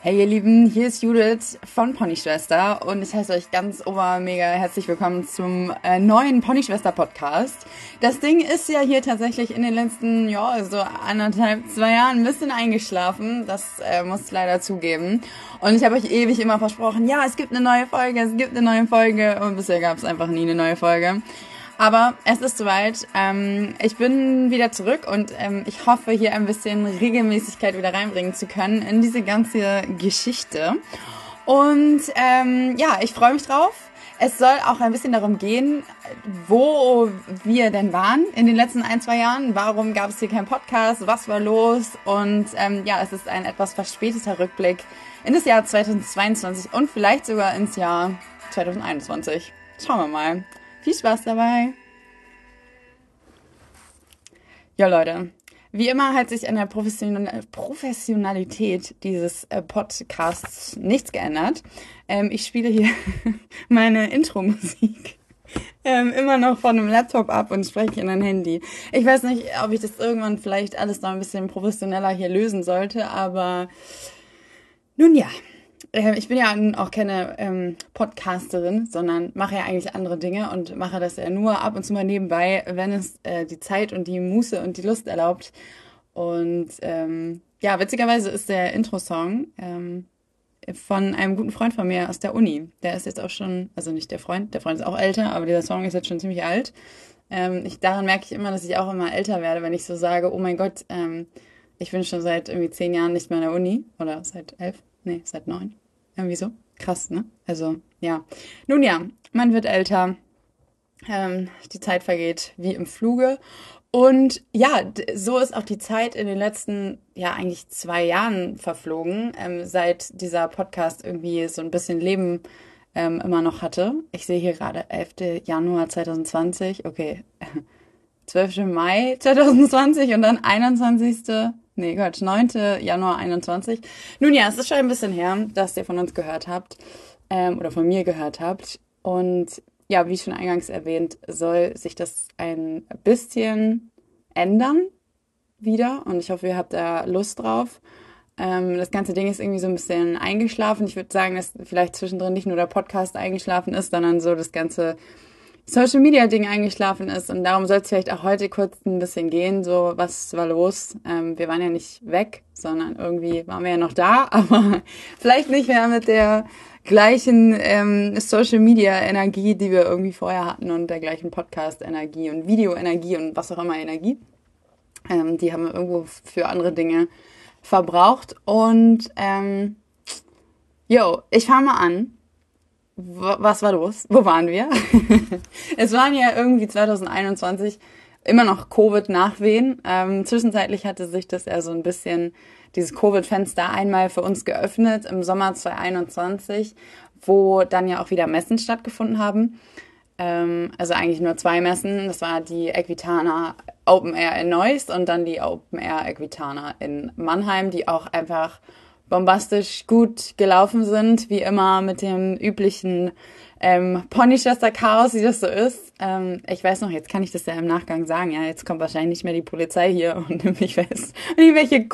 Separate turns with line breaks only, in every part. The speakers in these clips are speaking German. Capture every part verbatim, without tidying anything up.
Hey ihr Lieben, hier ist Judith von Ponyschwester und ich heiße euch ganz ober mega herzlich willkommen zum äh, neuen Ponyschwester Podcast. Das Ding ist ja hier tatsächlich in den letzten, ja, so anderthalb, zwei Jahren ein bisschen eingeschlafen. Das äh, muss ich leider zugeben. Und ich habe euch ewig immer versprochen, ja, es gibt eine neue Folge, es gibt eine neue Folge und bisher gab es einfach nie eine neue Folge. Aber es ist soweit. Ähm, ich bin wieder zurück und ähm, ich hoffe, hier ein bisschen Regelmäßigkeit wieder reinbringen zu können in diese ganze Geschichte. Und ähm, ja, ich freue mich drauf. Es soll auch ein bisschen darum gehen, wo wir denn waren in den letzten ein, zwei Jahren. Warum gab es hier keinen Podcast? Was war los? Und ähm, ja, es ist ein etwas verspäteter Rückblick in das Jahr zweitausendzweiundzwanzig und vielleicht sogar ins Jahr zweitausendeinundzwanzig. Schauen wir mal. Viel Spaß dabei! Ja, Leute, wie immer hat sich an der Profession- Professionalität dieses äh, Podcasts nichts geändert. Ähm, ich spiele hier meine Intro-Musik ähm, immer noch von einem Laptop ab und spreche in ein Handy. Ich weiß nicht, ob ich das irgendwann vielleicht alles noch ein bisschen professioneller hier lösen sollte, aber nun ja. Ich bin ja auch keine ähm, Podcasterin, sondern mache ja eigentlich andere Dinge und mache das ja nur ab und zu mal nebenbei, wenn es äh, die Zeit und die Muße und die Lust erlaubt. Und ähm, ja, witzigerweise ist der Intro-Song ähm, von einem guten Freund von mir aus der Uni. Der ist jetzt auch schon, also nicht der Freund, der Freund ist auch älter, aber dieser Song ist jetzt schon ziemlich alt. Ähm, ich, daran merke ich immer, dass ich auch immer älter werde, wenn ich so sage, oh mein Gott, ähm, ich bin schon seit irgendwie zehn Jahren nicht mehr in der Uni oder seit elf, nee, seit neun. Irgendwie so. Krass, ne? Also, ja. Nun ja, man wird älter. Ähm, die Zeit vergeht wie im Fluge. Und ja, d- so ist auch die Zeit in den letzten, ja, eigentlich zwei Jahren verflogen, ähm, seit dieser Podcast irgendwie so ein bisschen Leben ähm, immer noch hatte. Ich sehe hier gerade elfter Januar zweitausendzwanzig. Okay. zwölfter Mai zweitausendzwanzig und dann einundzwanzigster Nee, Quatsch, neunter Januar einundzwanzig. Nun ja, es ist schon ein bisschen her, dass ihr von uns gehört habt ähm, oder von mir gehört habt. Und ja, wie schon eingangs erwähnt, soll sich das ein bisschen ändern wieder. Und ich hoffe, ihr habt da Lust drauf. Ähm, das ganze Ding ist irgendwie so ein bisschen eingeschlafen. Ich würde sagen, dass vielleicht zwischendrin nicht nur der Podcast eingeschlafen ist, sondern so das ganze Social Media Ding eingeschlafen ist und darum soll es vielleicht auch heute kurz ein bisschen gehen, so was war los. Ähm, wir waren ja nicht weg, sondern irgendwie waren wir ja noch da, aber vielleicht nicht mehr mit der gleichen ähm, Social Media Energie, die wir irgendwie vorher hatten und der gleichen Podcast Energie und Video Energie und was auch immer Energie. Ähm, die haben wir irgendwo für andere Dinge verbraucht und ähm, yo, ich fange mal an. Was war los? Wo waren wir? Es waren ja irgendwie zweitausendeinundzwanzig immer noch Covid-Nachwehen. Ähm, zwischenzeitlich hatte sich das ja so ein bisschen, dieses Covid-Fenster einmal für uns geöffnet im Sommer zweitausendeinundzwanzig, wo dann ja auch wieder Messen stattgefunden haben. Ähm, also eigentlich nur zwei Messen. Das war die Equitana Open Air in Neuss und dann die Open Air Equitana in Mannheim, die auch einfach bombastisch gut gelaufen sind, wie immer mit dem üblichen ähm, Ponyschwester-Chaos, wie das so ist. Ähm, ich weiß noch, jetzt kann ich das ja im Nachgang sagen, ja, jetzt kommt wahrscheinlich nicht mehr die Polizei hier und nimmt mich fest, wenn ich welche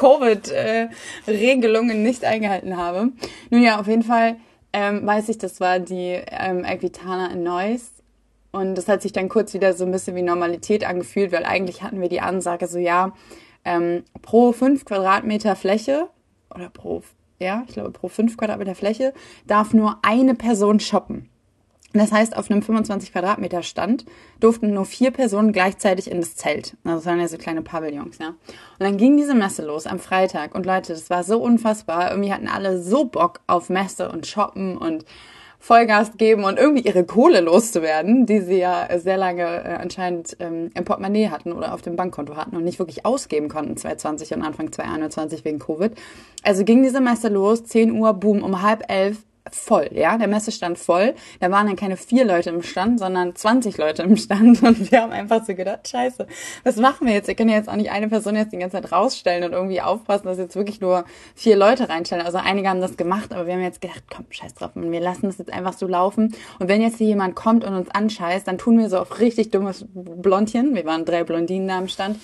Covid-Regelungen nicht eingehalten habe. Nun ja, auf jeden Fall ähm, weiß ich, das war die ähm, Equitana in Neuss und das hat sich dann kurz wieder so ein bisschen wie Normalität angefühlt, weil eigentlich hatten wir die Ansage so, ja, ähm, pro fünf Quadratmeter Fläche oder pro, ja, ich glaube pro fünf Quadratmeter Fläche darf nur eine Person shoppen. Das heißt, auf einem fünfundzwanzig Quadratmeter Stand durften nur vier Personen gleichzeitig in das Zelt. Also das waren ja so kleine Pavillons, ja. Und dann ging diese Messe los am Freitag und Leute, das war so unfassbar. Irgendwie hatten alle so Bock auf Messe und Shoppen und Vollgas geben und irgendwie ihre Kohle loszuwerden, die sie ja sehr lange äh, anscheinend ähm, im Portemonnaie hatten oder auf dem Bankkonto hatten und nicht wirklich ausgeben konnten zweitausendzwanzig und Anfang zweitausendeinundzwanzig wegen Covid. Also ging diese Messe los, zehn Uhr, boom, um halb elf voll, ja, der Messestand voll. Da waren dann keine vier Leute im Stand, sondern zwanzig Leute im Stand und wir haben einfach so gedacht, scheiße, was machen wir jetzt? Wir können ja jetzt auch nicht eine Person jetzt die ganze Zeit rausstellen und irgendwie aufpassen, dass jetzt wirklich nur vier Leute reinstellen. Also einige haben das gemacht, aber wir haben jetzt gedacht, komm, scheiß drauf, wir lassen das jetzt einfach so laufen und wenn jetzt hier jemand kommt und uns anscheißt, dann tun wir so auf richtig dummes Blondchen, wir waren drei Blondinen da am Stand,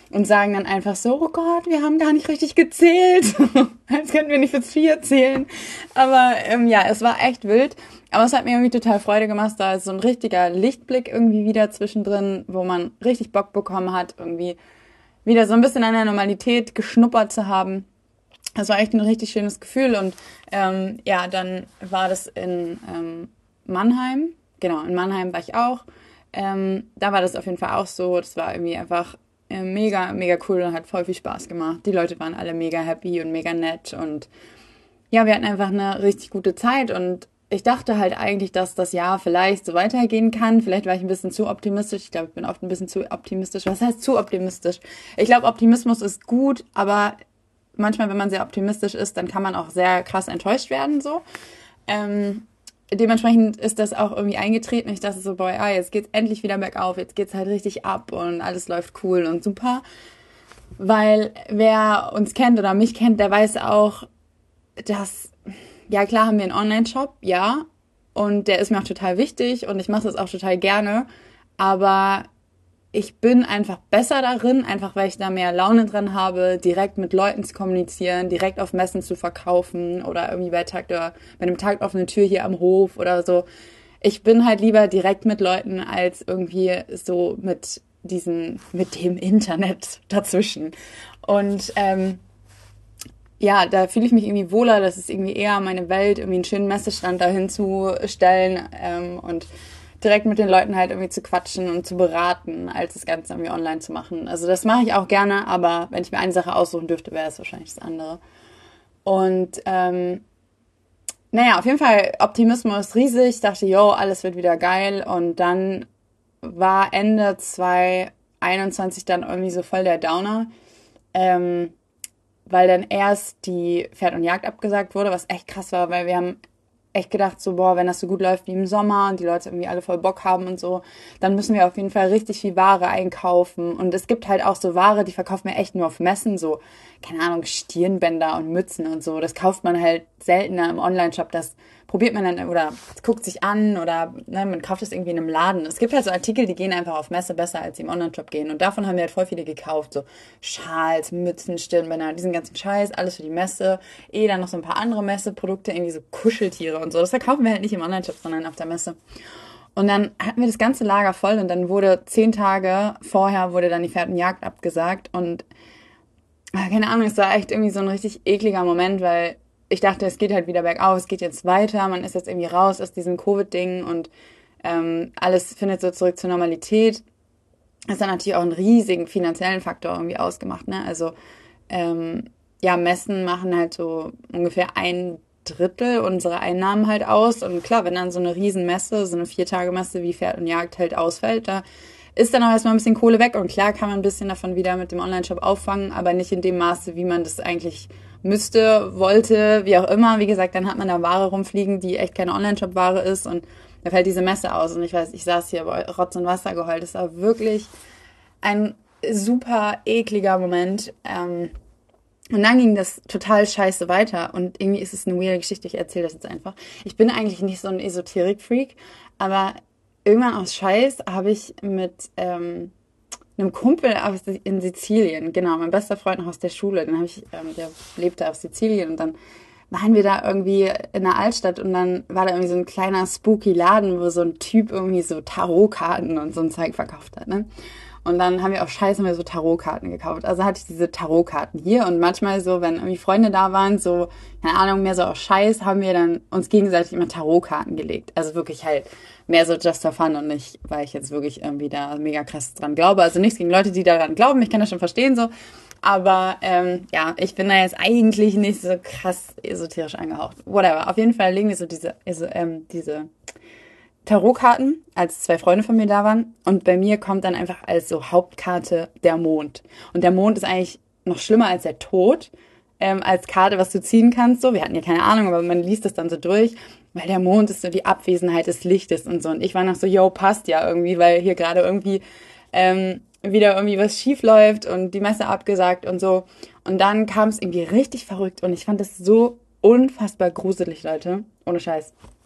und sagen dann einfach so, oh Gott, wir haben gar nicht richtig gezählt. Als könnten wir nicht bis vier zählen. Aber ähm, ja, es war echt wild. Aber es hat mir irgendwie total Freude gemacht. Da ist so ein richtiger Lichtblick irgendwie wieder zwischendrin, wo man richtig Bock bekommen hat, irgendwie wieder so ein bisschen an der Normalität geschnuppert zu haben. Das war echt ein richtig schönes Gefühl. Und ähm, ja, dann war das in ähm, Mannheim. Genau, in Mannheim war ich auch. Ähm, da war das auf jeden Fall auch so. Das war irgendwie einfach äh, mega, mega cool und hat voll viel Spaß gemacht. Die Leute waren alle mega happy und mega nett. Und ja, wir hatten einfach eine richtig gute Zeit. Und ich dachte halt eigentlich, dass das Jahr vielleicht so weitergehen kann. Vielleicht war ich ein bisschen zu optimistisch. Ich glaube, ich bin oft ein bisschen zu optimistisch. Was heißt zu optimistisch? Ich glaube, Optimismus ist gut, aber manchmal, wenn man sehr optimistisch ist, dann kann man auch sehr krass enttäuscht werden, so. Ähm, dementsprechend ist das auch irgendwie eingetreten. Ich dachte so, boah, ja, jetzt geht's endlich wieder bergauf, jetzt geht's halt richtig ab und alles läuft cool und super. Weil wer uns kennt oder mich kennt, der weiß auch, dass, ja klar haben wir einen Online-Shop, ja, und der ist mir auch total wichtig und ich mache das auch total gerne, aber ich bin einfach besser darin, einfach weil ich da mehr Laune dran habe, direkt mit Leuten zu kommunizieren, direkt auf Messen zu verkaufen oder irgendwie bei Tag oder bei einem Tag offene Tür hier am Hof oder so. Ich bin halt lieber direkt mit Leuten als irgendwie so mit diesen, mit dem Internet dazwischen. Und ähm, ja, da fühle ich mich irgendwie wohler, das ist irgendwie eher meine Welt, irgendwie einen schönen Messestand dahin zu stellen ähm, und direkt mit den Leuten halt irgendwie zu quatschen und zu beraten, als das Ganze irgendwie online zu machen. Also das mache ich auch gerne, aber wenn ich mir eine Sache aussuchen dürfte, wäre es wahrscheinlich das andere. Und ähm, naja, auf jeden Fall Optimismus riesig. Ich dachte, yo, alles wird wieder geil. Und dann war Ende zwanzig einundzwanzig dann irgendwie so voll der Downer. Ähm, weil dann erst die Pferd und Jagd abgesagt wurde, was echt krass war, weil wir haben echt gedacht, so, boah, wenn das so gut läuft wie im Sommer und die Leute irgendwie alle voll Bock haben und so, dann müssen wir auf jeden Fall richtig viel Ware einkaufen. Und es gibt halt auch so Ware, die verkaufen wir echt nur auf Messen, so, keine Ahnung, Stirnbänder und Mützen und so. Das kauft man halt seltener im Online-Shop. Das probiert man dann oder guckt sich an oder ne, man kauft es irgendwie in einem Laden. Es gibt halt so Artikel, die gehen einfach auf Messe besser, als die im Online-Shop gehen. Und davon haben wir halt voll viele gekauft. So Schals, Mützen, Stirnbänder, diesen ganzen Scheiß, alles für die Messe. Eh dann noch so ein paar andere Messeprodukte, irgendwie so Kuscheltiere und so. Das verkaufen wir halt nicht im Online-Shop, sondern auf der Messe. Und dann hatten wir das ganze Lager voll und dann wurde zehn Tage vorher wurde dann die Pferd und Jagd abgesagt. Und keine Ahnung, es war echt irgendwie so ein richtig ekliger Moment, weil ich dachte, es geht halt wieder bergauf, es geht jetzt weiter, man ist jetzt irgendwie raus aus diesem Covid-Ding und ähm, alles findet so zurück zur Normalität. Das hat natürlich auch einen riesigen finanziellen Faktor irgendwie ausgemacht, ne? Also ähm, ja, Messen machen halt so ungefähr ein Drittel unserer Einnahmen halt aus. Und klar, wenn dann so eine Riesenmesse, so eine Viertagemesse wie Pferd und Jagd halt ausfällt, da ist dann auch erstmal ein bisschen Kohle weg. Und klar kann man ein bisschen davon wieder mit dem Online-Shop auffangen, aber nicht in dem Maße, wie man das eigentlich müsste, wollte, wie auch immer. Wie gesagt, dann hat man da Ware rumfliegen, die echt keine Online-Shop-Ware ist und da fällt diese Messe aus. Und ich weiß, ich saß hier bei Rotz und Wasser geheult. Das war wirklich ein super ekliger Moment. Ähm, und dann ging das total scheiße weiter. Und irgendwie ist es eine weirde Geschichte. Ich erzähle das jetzt einfach. Ich bin eigentlich nicht so ein Esoterik-Freak, aber irgendwann aus Scheiß habe ich mit ähm, einem Kumpel aus, in Sizilien, genau, mein bester Freund noch aus der Schule, den habe ich, ähm, der lebte auf Sizilien und dann waren wir da irgendwie in der Altstadt und dann war da irgendwie so ein kleiner spooky Laden, wo so ein Typ irgendwie so Tarotkarten und so ein Zeug verkauft hat, ne? Und dann haben wir auf Scheiß haben wir so Tarotkarten gekauft. Also hatte ich diese Tarotkarten hier und manchmal so, wenn irgendwie Freunde da waren, so, keine Ahnung, mehr so auf Scheiß, haben wir dann uns gegenseitig immer Tarotkarten gelegt. Also wirklich halt mehr so just for fun und nicht, weil ich jetzt wirklich irgendwie da mega krass dran glaube. Also nichts gegen Leute, die daran glauben, ich kann das schon verstehen so. Aber ähm, ja, ich bin da jetzt eigentlich nicht so krass esoterisch angehaucht. Whatever. Auf jeden Fall legen wir so diese, also, ähm, diese Tarotkarten, als zwei Freunde von mir da waren. Und bei mir kommt dann einfach als so Hauptkarte der Mond. Und der Mond ist eigentlich noch schlimmer als der Tod, ähm, als Karte, was du ziehen kannst. So, wir hatten ja keine Ahnung, aber man liest das dann so durch. Weil der Mond ist so die Abwesenheit des Lichtes und so. Und ich war noch so, yo, passt ja irgendwie, weil hier gerade irgendwie ähm, wieder irgendwie was schief läuft und die Messe abgesagt und so. Und dann kam es irgendwie richtig verrückt und ich fand das so unfassbar gruselig, Leute. Ohne Scheiß.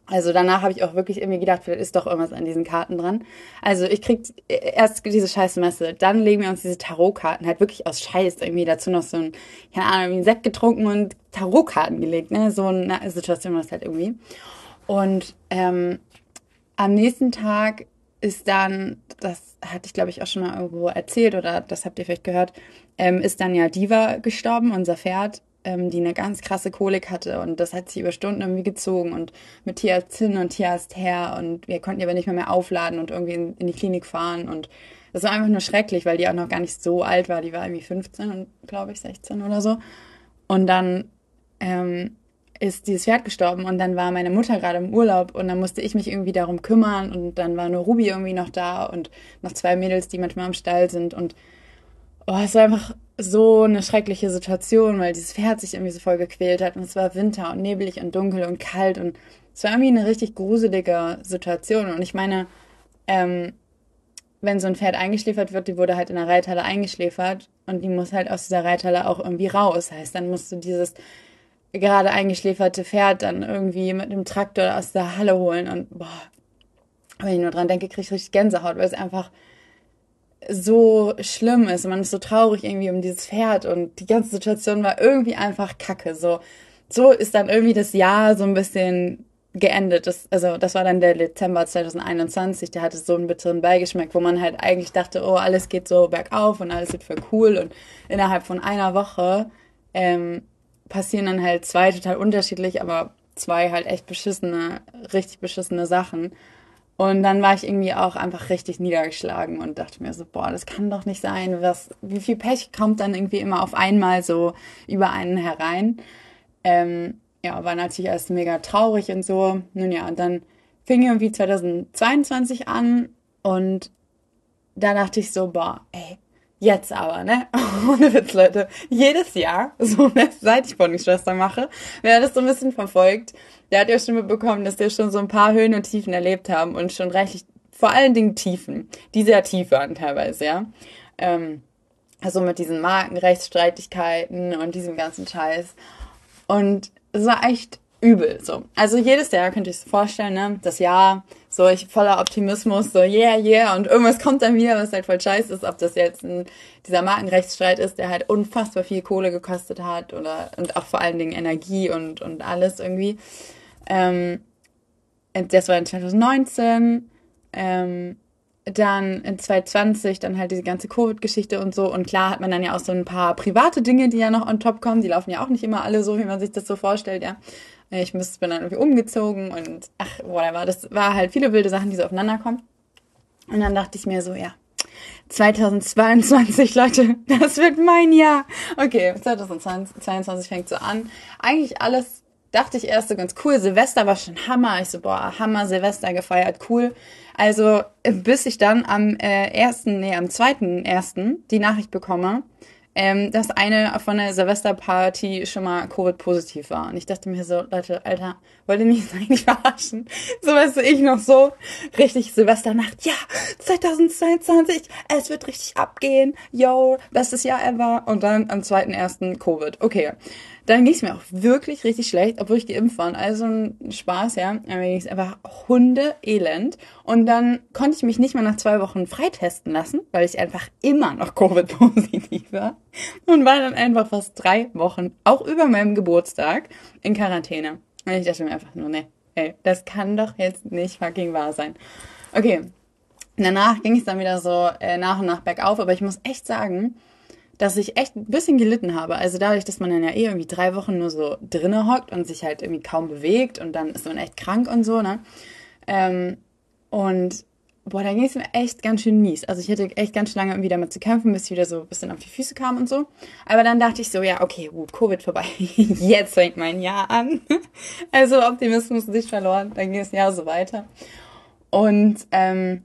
Also danach habe ich auch wirklich irgendwie gedacht, vielleicht ist doch irgendwas an diesen Karten dran. Also ich krieg erst diese scheiß Messe, dann legen wir uns diese Tarotkarten halt wirklich aus Scheiß irgendwie dazu noch so ein, keine Ahnung, irgendwie einen Sekt getrunken und Tarotkarten gelegt, ne? So eine Situation war das halt irgendwie. Und ähm, am nächsten Tag ist dann, das hatte ich glaube ich auch schon mal irgendwo erzählt oder das habt ihr vielleicht gehört, ähm, ist dann ja Diva gestorben, unser Pferd, ähm, die eine ganz krasse Kolik hatte und das hat sich über Stunden irgendwie gezogen und mit Tierarzt hin und Tierarzt her und wir konnten die aber nicht mehr, mehr aufladen und irgendwie in, in die Klinik fahren und das war einfach nur schrecklich, weil die auch noch gar nicht so alt war, die war irgendwie fünfzehn und glaube ich sechzehn oder so und dann ähm, ist dieses Pferd gestorben und dann war meine Mutter gerade im Urlaub und dann musste ich mich irgendwie darum kümmern und dann war nur Ruby irgendwie noch da und noch zwei Mädels, die manchmal im Stall sind und oh, es war einfach so eine schreckliche Situation, weil dieses Pferd sich irgendwie so voll gequält hat und es war Winter und nebelig und dunkel und kalt und es war irgendwie eine richtig gruselige Situation und ich meine, ähm, wenn so ein Pferd eingeschläfert wird, die wurde halt in der Reithalle eingeschläfert und die muss halt aus dieser Reithalle auch irgendwie raus. Heißt, dann musst du dieses gerade eingeschläferte Pferd dann irgendwie mit einem Traktor aus der Halle holen und boah, wenn ich nur dran denke, kriege ich richtig Gänsehaut, weil es einfach so schlimm ist und man ist so traurig irgendwie um dieses Pferd und die ganze Situation war irgendwie einfach kacke. So, so ist dann irgendwie das Jahr so ein bisschen geendet. Das, also das war dann der Dezember zwanzig einundzwanzig, der hatte so einen bitteren Beigeschmack, wo man halt eigentlich dachte, oh, alles geht so bergauf und alles wird voll cool und innerhalb von einer Woche ähm, passieren dann halt zwei total unterschiedlich, aber zwei halt echt beschissene, richtig beschissene Sachen. Und dann war ich irgendwie auch einfach richtig niedergeschlagen und dachte mir so, boah, das kann doch nicht sein. Was, wie viel Pech kommt dann irgendwie immer auf einmal so über einen herein? Ähm, ja, war natürlich alles mega traurig und so. Nun ja, und dann fing irgendwie zwanzig zweiundzwanzig an und da dachte ich so, boah, ey, jetzt aber, ne? Ohne Witz, Leute. Jedes Jahr, so seit ich Ponyschwester mache, wer das so ein bisschen verfolgt, der hat ja schon mitbekommen, dass wir schon so ein paar Höhen und Tiefen erlebt haben und schon reichlich, vor allen Dingen Tiefen, die sehr tief waren teilweise, ja. Ähm, also mit diesen Markenrechtsstreitigkeiten und diesem ganzen Scheiß. Und es war echt übel, so. Also jedes Jahr könnt ihr euch vorstellen, ne? Das Jahr, so ich voller Optimismus, so yeah, yeah, und irgendwas kommt dann wieder, was halt voll scheiße ist, ob das jetzt ein, dieser Markenrechtsstreit ist, der halt unfassbar viel Kohle gekostet hat oder, und auch vor allen Dingen Energie und, und alles irgendwie. Ähm, das war in zwanzig neunzehn, ähm, dann in zwanzig zwanzig dann halt diese ganze Covid-Geschichte und so. Und klar hat man dann ja auch so ein paar private Dinge, die ja noch on top kommen. Die laufen ja auch nicht immer alle so, wie man sich das so vorstellt, ja. Ich müsste, bin dann irgendwie umgezogen und ach, whatever. Das war halt viele wilde Sachen, die so aufeinander kommen. Und dann dachte ich mir so, ja, zwanzig zweiundzwanzig, Leute, das wird mein Jahr. Okay, zwanzig zweiundzwanzig fängt so an. Eigentlich alles, dachte ich erst so ganz cool. Silvester war schon Hammer. Ich so, boah, Hammer, Silvester gefeiert, cool. Also, bis ich dann am äh, ersten, nee, am zweiten ersten die Nachricht bekomme, ähm, dass eine von der Silvesterparty schon mal Covid-positiv war. Und ich dachte mir so, Leute, Alter, wollt ihr mich eigentlich verarschen? So, weißt du, ich noch so richtig Silvesternacht, ja, zwanzig zweiundzwanzig, es wird richtig abgehen, yo, bestes Jahr ever. Und dann am zweiten ersten Covid. Okay, dann ging es mir auch wirklich richtig schlecht, obwohl ich geimpft war. Also ein Spaß, ja. Aber mir ging es einfach hundeelend. Und dann konnte ich mich nicht mal nach zwei Wochen freitesten lassen, weil ich einfach immer noch Covid-positiv war. Und war dann einfach fast drei Wochen, auch über meinem Geburtstag, in Quarantäne. Und ich dachte mir einfach nur, ne, ey, das kann doch jetzt nicht fucking wahr sein. Okay, danach ging es dann wieder so äh, nach und nach bergauf. Aber ich muss echt sagen, dass ich echt ein bisschen gelitten habe. Also dadurch, dass man dann ja eh irgendwie drei Wochen nur so drinne hockt und sich halt irgendwie kaum bewegt und dann ist man echt krank und so, ne? Ähm, und boah, da ging es mir echt ganz schön mies. Also ich hatte echt ganz schön lange irgendwie damit zu kämpfen, bis ich wieder so ein bisschen auf die Füße kam und so. Aber dann dachte ich so, ja, okay, gut, Covid vorbei. Jetzt fängt mein Jahr an. Also Optimismus nicht verloren. Dann ging das Jahr so weiter. Und ähm,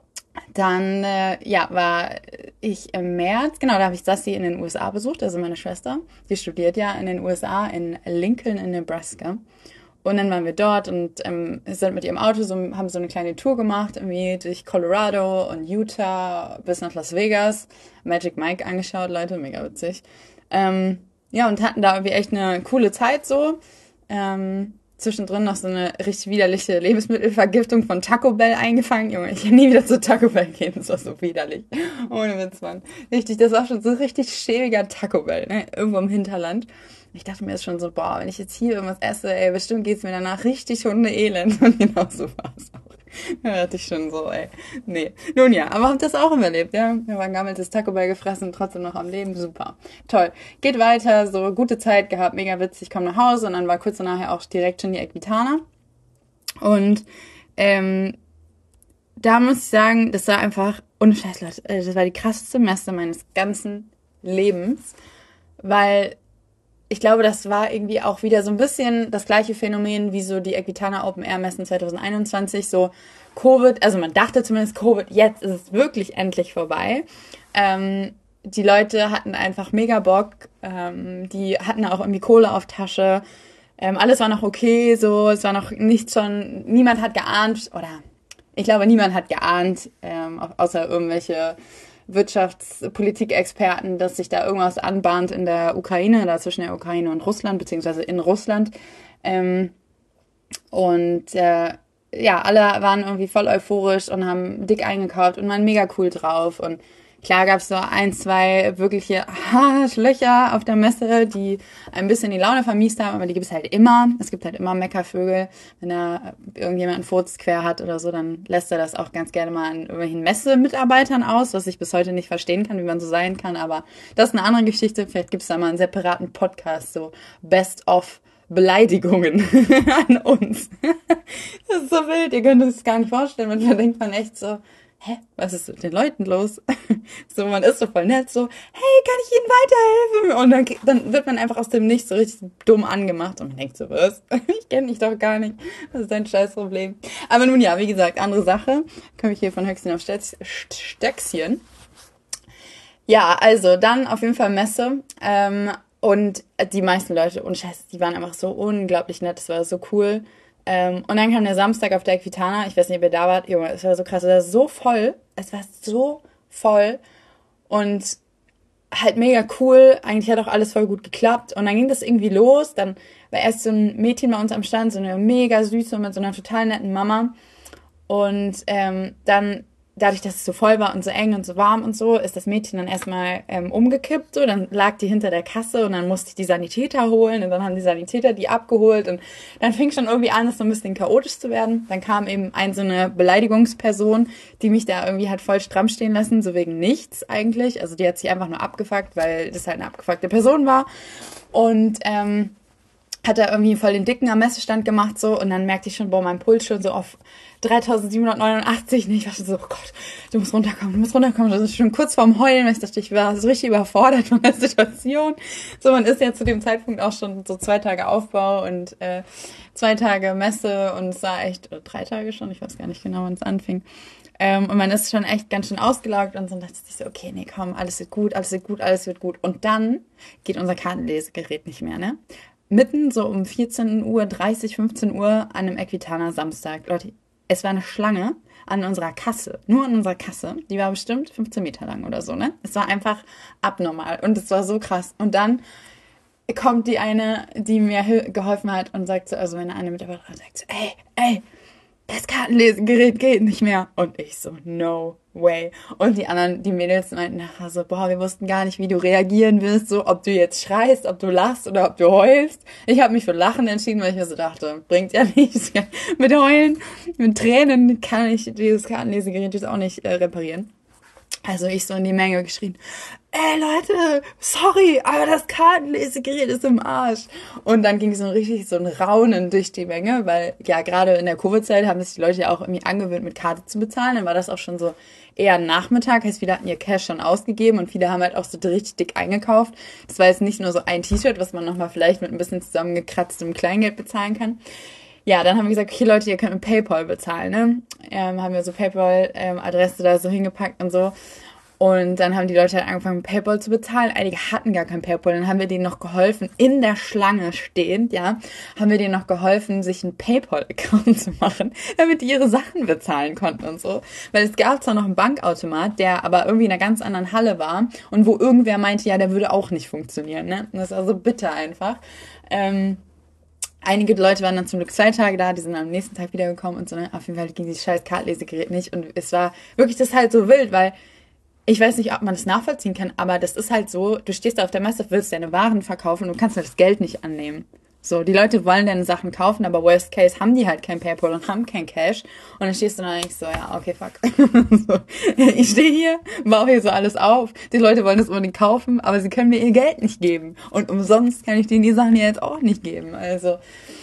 dann, äh, ja, war ich im März, genau, da habe ich Sassi in den U S A besucht, also meine Schwester. Die studiert ja in den U S A, in Lincoln in Nebraska. Und dann waren wir dort und ähm, sind mit ihrem Auto, so, haben so eine kleine Tour gemacht, irgendwie durch Colorado und Utah bis nach Las Vegas. Magic Mike angeschaut, Leute, mega witzig. Ähm, ja, und hatten da irgendwie echt eine coole Zeit so. Ähm, zwischendrin noch so eine richtig widerliche Lebensmittelvergiftung von Taco Bell eingefangen. Junge, ich kann nie wieder zu Taco Bell gehen, das war so widerlich. Ohne Witz, Mann. Richtig, das war schon so richtig schäbiger Taco Bell, ne? Irgendwo im Hinterland. Ich dachte mir jetzt schon so, boah, wenn ich jetzt hier irgendwas esse, ey, bestimmt geht's mir danach richtig hundeelend. Und genau so war es auch. Da dachte ich schon so, ey, nee. Nun ja, aber hab das auch überlebt, ja. Wir waren gammeltes Taco Bell gefressen, trotzdem noch am Leben, super. Toll. Geht weiter, so gute Zeit gehabt, mega witzig, komm nach Hause und dann war kurz danach auch direkt schon die Equitana. Und, ähm, da muss ich sagen, das war einfach, ohne Scheiß, Leute, das war die krasseste Messe meines ganzen Lebens, weil ich glaube, das war irgendwie auch wieder so ein bisschen das gleiche Phänomen wie so die Equitana Open Air Messen zwanzig einundzwanzig, so Covid, also man dachte zumindest Covid, jetzt ist es wirklich endlich vorbei. Ähm, die Leute hatten einfach mega Bock, ähm, die hatten auch irgendwie Kohle auf Tasche, ähm, alles war noch okay, so, es war noch nicht schon, niemand hat geahnt, oder ich glaube, niemand hat geahnt, ähm, außer irgendwelche Wirtschaftspolitik-Experten, dass sich da irgendwas anbahnt in der Ukraine, da zwischen der Ukraine und Russland, beziehungsweise in Russland. Ähm, und äh, ja, alle waren irgendwie voll euphorisch und haben dick eingekauft und waren mega cool drauf. Und klar gab es so ein, zwei wirkliche Löcher auf der Messe, die ein bisschen die Laune vermiest haben, aber die gibt es halt immer. Es gibt halt immer Meckervögel. Wenn da irgendjemand einen Furz quer hat oder so, dann lässt er das auch ganz gerne mal an irgendwelchen Messemitarbeitern aus, was ich bis heute nicht verstehen kann, wie man so sein kann. Aber das ist eine andere Geschichte. Vielleicht gibt es da mal einen separaten Podcast, so Best of Beleidigungen an uns. Das ist so wild, ihr könnt euch das gar nicht vorstellen. Manchmal denkt man echt so, hä, was ist mit den Leuten los? So, man ist so voll nett, so, hey, kann ich Ihnen weiterhelfen? Und dann, dann wird man einfach aus dem Nichts so richtig dumm angemacht und man denkt so, was? Ich kenne dich doch gar nicht. Das ist ein scheiß Problem. Aber nun ja, wie gesagt, andere Sache. Komme ich hier von Höchstchen auf Stöckchen. Ja, also dann auf jeden Fall Messe. Ähm, und die meisten Leute, und scheiße, die waren einfach so unglaublich nett. Das war so cool. Ähm, und dann kam der Samstag auf der Equitana. Ich weiß nicht, ob ihr da wart. Junge, es war so krass. Es war so voll. Es war so voll. Und halt mega cool. Eigentlich hat auch alles voll gut geklappt. Und dann ging das irgendwie los. Dann war erst so ein Mädchen bei uns am Stand, so eine mega süße mit so einer total netten Mama. Und ähm, dann, dadurch, dass es so voll war und so eng und so warm und so, ist das Mädchen dann erstmal ähm, umgekippt. So. Dann lag die hinter der Kasse und dann musste ich die Sanitäter holen. Und dann haben die Sanitäter die abgeholt. Und dann fing schon irgendwie an, es so ein bisschen chaotisch zu werden. Dann kam eben ein so eine Beleidigungsperson, die mich da irgendwie hat voll stramm stehen lassen, so wegen nichts eigentlich. Also die hat sich einfach nur abgefuckt, weil das halt eine abgefuckte Person war. Und ähm, hat er irgendwie voll den Dicken am Messestand gemacht, so, und dann merkte ich schon, boah, mein Puls schon so auf dreitausendsiebenhundertneunundachtzig, ne, ich dachte so, oh Gott, du musst runterkommen, du musst runterkommen, das ist schon kurz vorm Heulen, weil ich dachte, ich war so richtig überfordert von der Situation. So, man ist ja zu dem Zeitpunkt auch schon so zwei Tage Aufbau und äh, zwei Tage Messe und es war echt, oder drei Tage schon, ich weiß gar nicht genau, wann es anfing. Ähm, und man ist schon echt ganz schön ausgelaugt und so, und dachte ich so, okay, nee, komm, alles wird gut, alles wird gut, alles wird gut. Und dann geht unser Kartenlesegerät nicht mehr, ne? Mitten so um vierzehn Uhr dreißig, fünfzehn Uhr an einem Equitana Samstag. Leute, es war eine Schlange an unserer Kasse. Nur an unserer Kasse. Die war bestimmt fünfzehn Meter lang oder so, ne? Es war einfach abnormal. Und es war so krass. Und dann kommt die eine, die mir geholfen hat und sagt so, also meine eine Mitarbeiterin sagt so, ey, ey, das Kartenlesegerät geht nicht mehr. Und ich so, no way. Und die anderen, die Mädels meinten nachher so, boah, wir wussten gar nicht, wie du reagieren wirst, so, ob du jetzt schreist, ob du lachst oder ob du heulst. Ich habe mich für Lachen entschieden, weil ich mir so dachte, bringt ja nichts. Mit Heulen, mit Tränen kann ich dieses Kartenlesegerät jetzt auch nicht äh, reparieren. Also ich so in die Menge geschrien, ey Leute, sorry, aber das Kartenlesegerät ist im Arsch. Und dann ging so richtig so ein Raunen durch die Menge, weil ja gerade in der Covid-Zeit haben sich die Leute ja auch irgendwie angewöhnt, mit Karte zu bezahlen. Dann war das auch schon so eher Nachmittag, heißt viele hatten ihr Cash schon ausgegeben und viele haben halt auch so richtig dick eingekauft. Das war jetzt nicht nur so ein T-Shirt, was man nochmal vielleicht mit ein bisschen zusammengekratztem Kleingeld bezahlen kann. Ja, dann haben wir gesagt, okay Leute, ihr könnt mit PayPal bezahlen, ne? Ähm, haben wir so PayPal-Adresse da so hingepackt und so. Und dann haben die Leute halt angefangen, mit PayPal zu bezahlen. Einige hatten gar kein PayPal. Dann haben wir denen noch geholfen, in der Schlange stehend, ja, haben wir denen noch geholfen, sich einen PayPal-Account zu machen, damit die ihre Sachen bezahlen konnten und so. Weil es gab zwar noch einen Bankautomat, der aber irgendwie in einer ganz anderen Halle war und wo irgendwer meinte, ja, der würde auch nicht funktionieren, ne? Und das war so bitter einfach. Ähm... Einige Leute waren dann zum Glück zwei Tage da, die sind am nächsten Tag wiedergekommen und so. Ne? Auf jeden Fall ging dieses scheiß Kartenlesegerät nicht. Und es war wirklich das halt so wild, weil ich weiß nicht, ob man das nachvollziehen kann, aber das ist halt so, du stehst da auf der Messe, willst deine Waren verkaufen und du kannst halt das Geld nicht annehmen. So, die Leute wollen deine Sachen kaufen, aber worst case haben die halt kein PayPal und haben kein Cash. Und dann stehst du da und denkst so, ja, okay, fuck. so, ich stehe hier, baue hier so alles auf. Die Leute wollen das unbedingt kaufen, aber sie können mir ihr Geld nicht geben. Und umsonst kann ich denen die Sachen ja jetzt auch nicht geben. Also,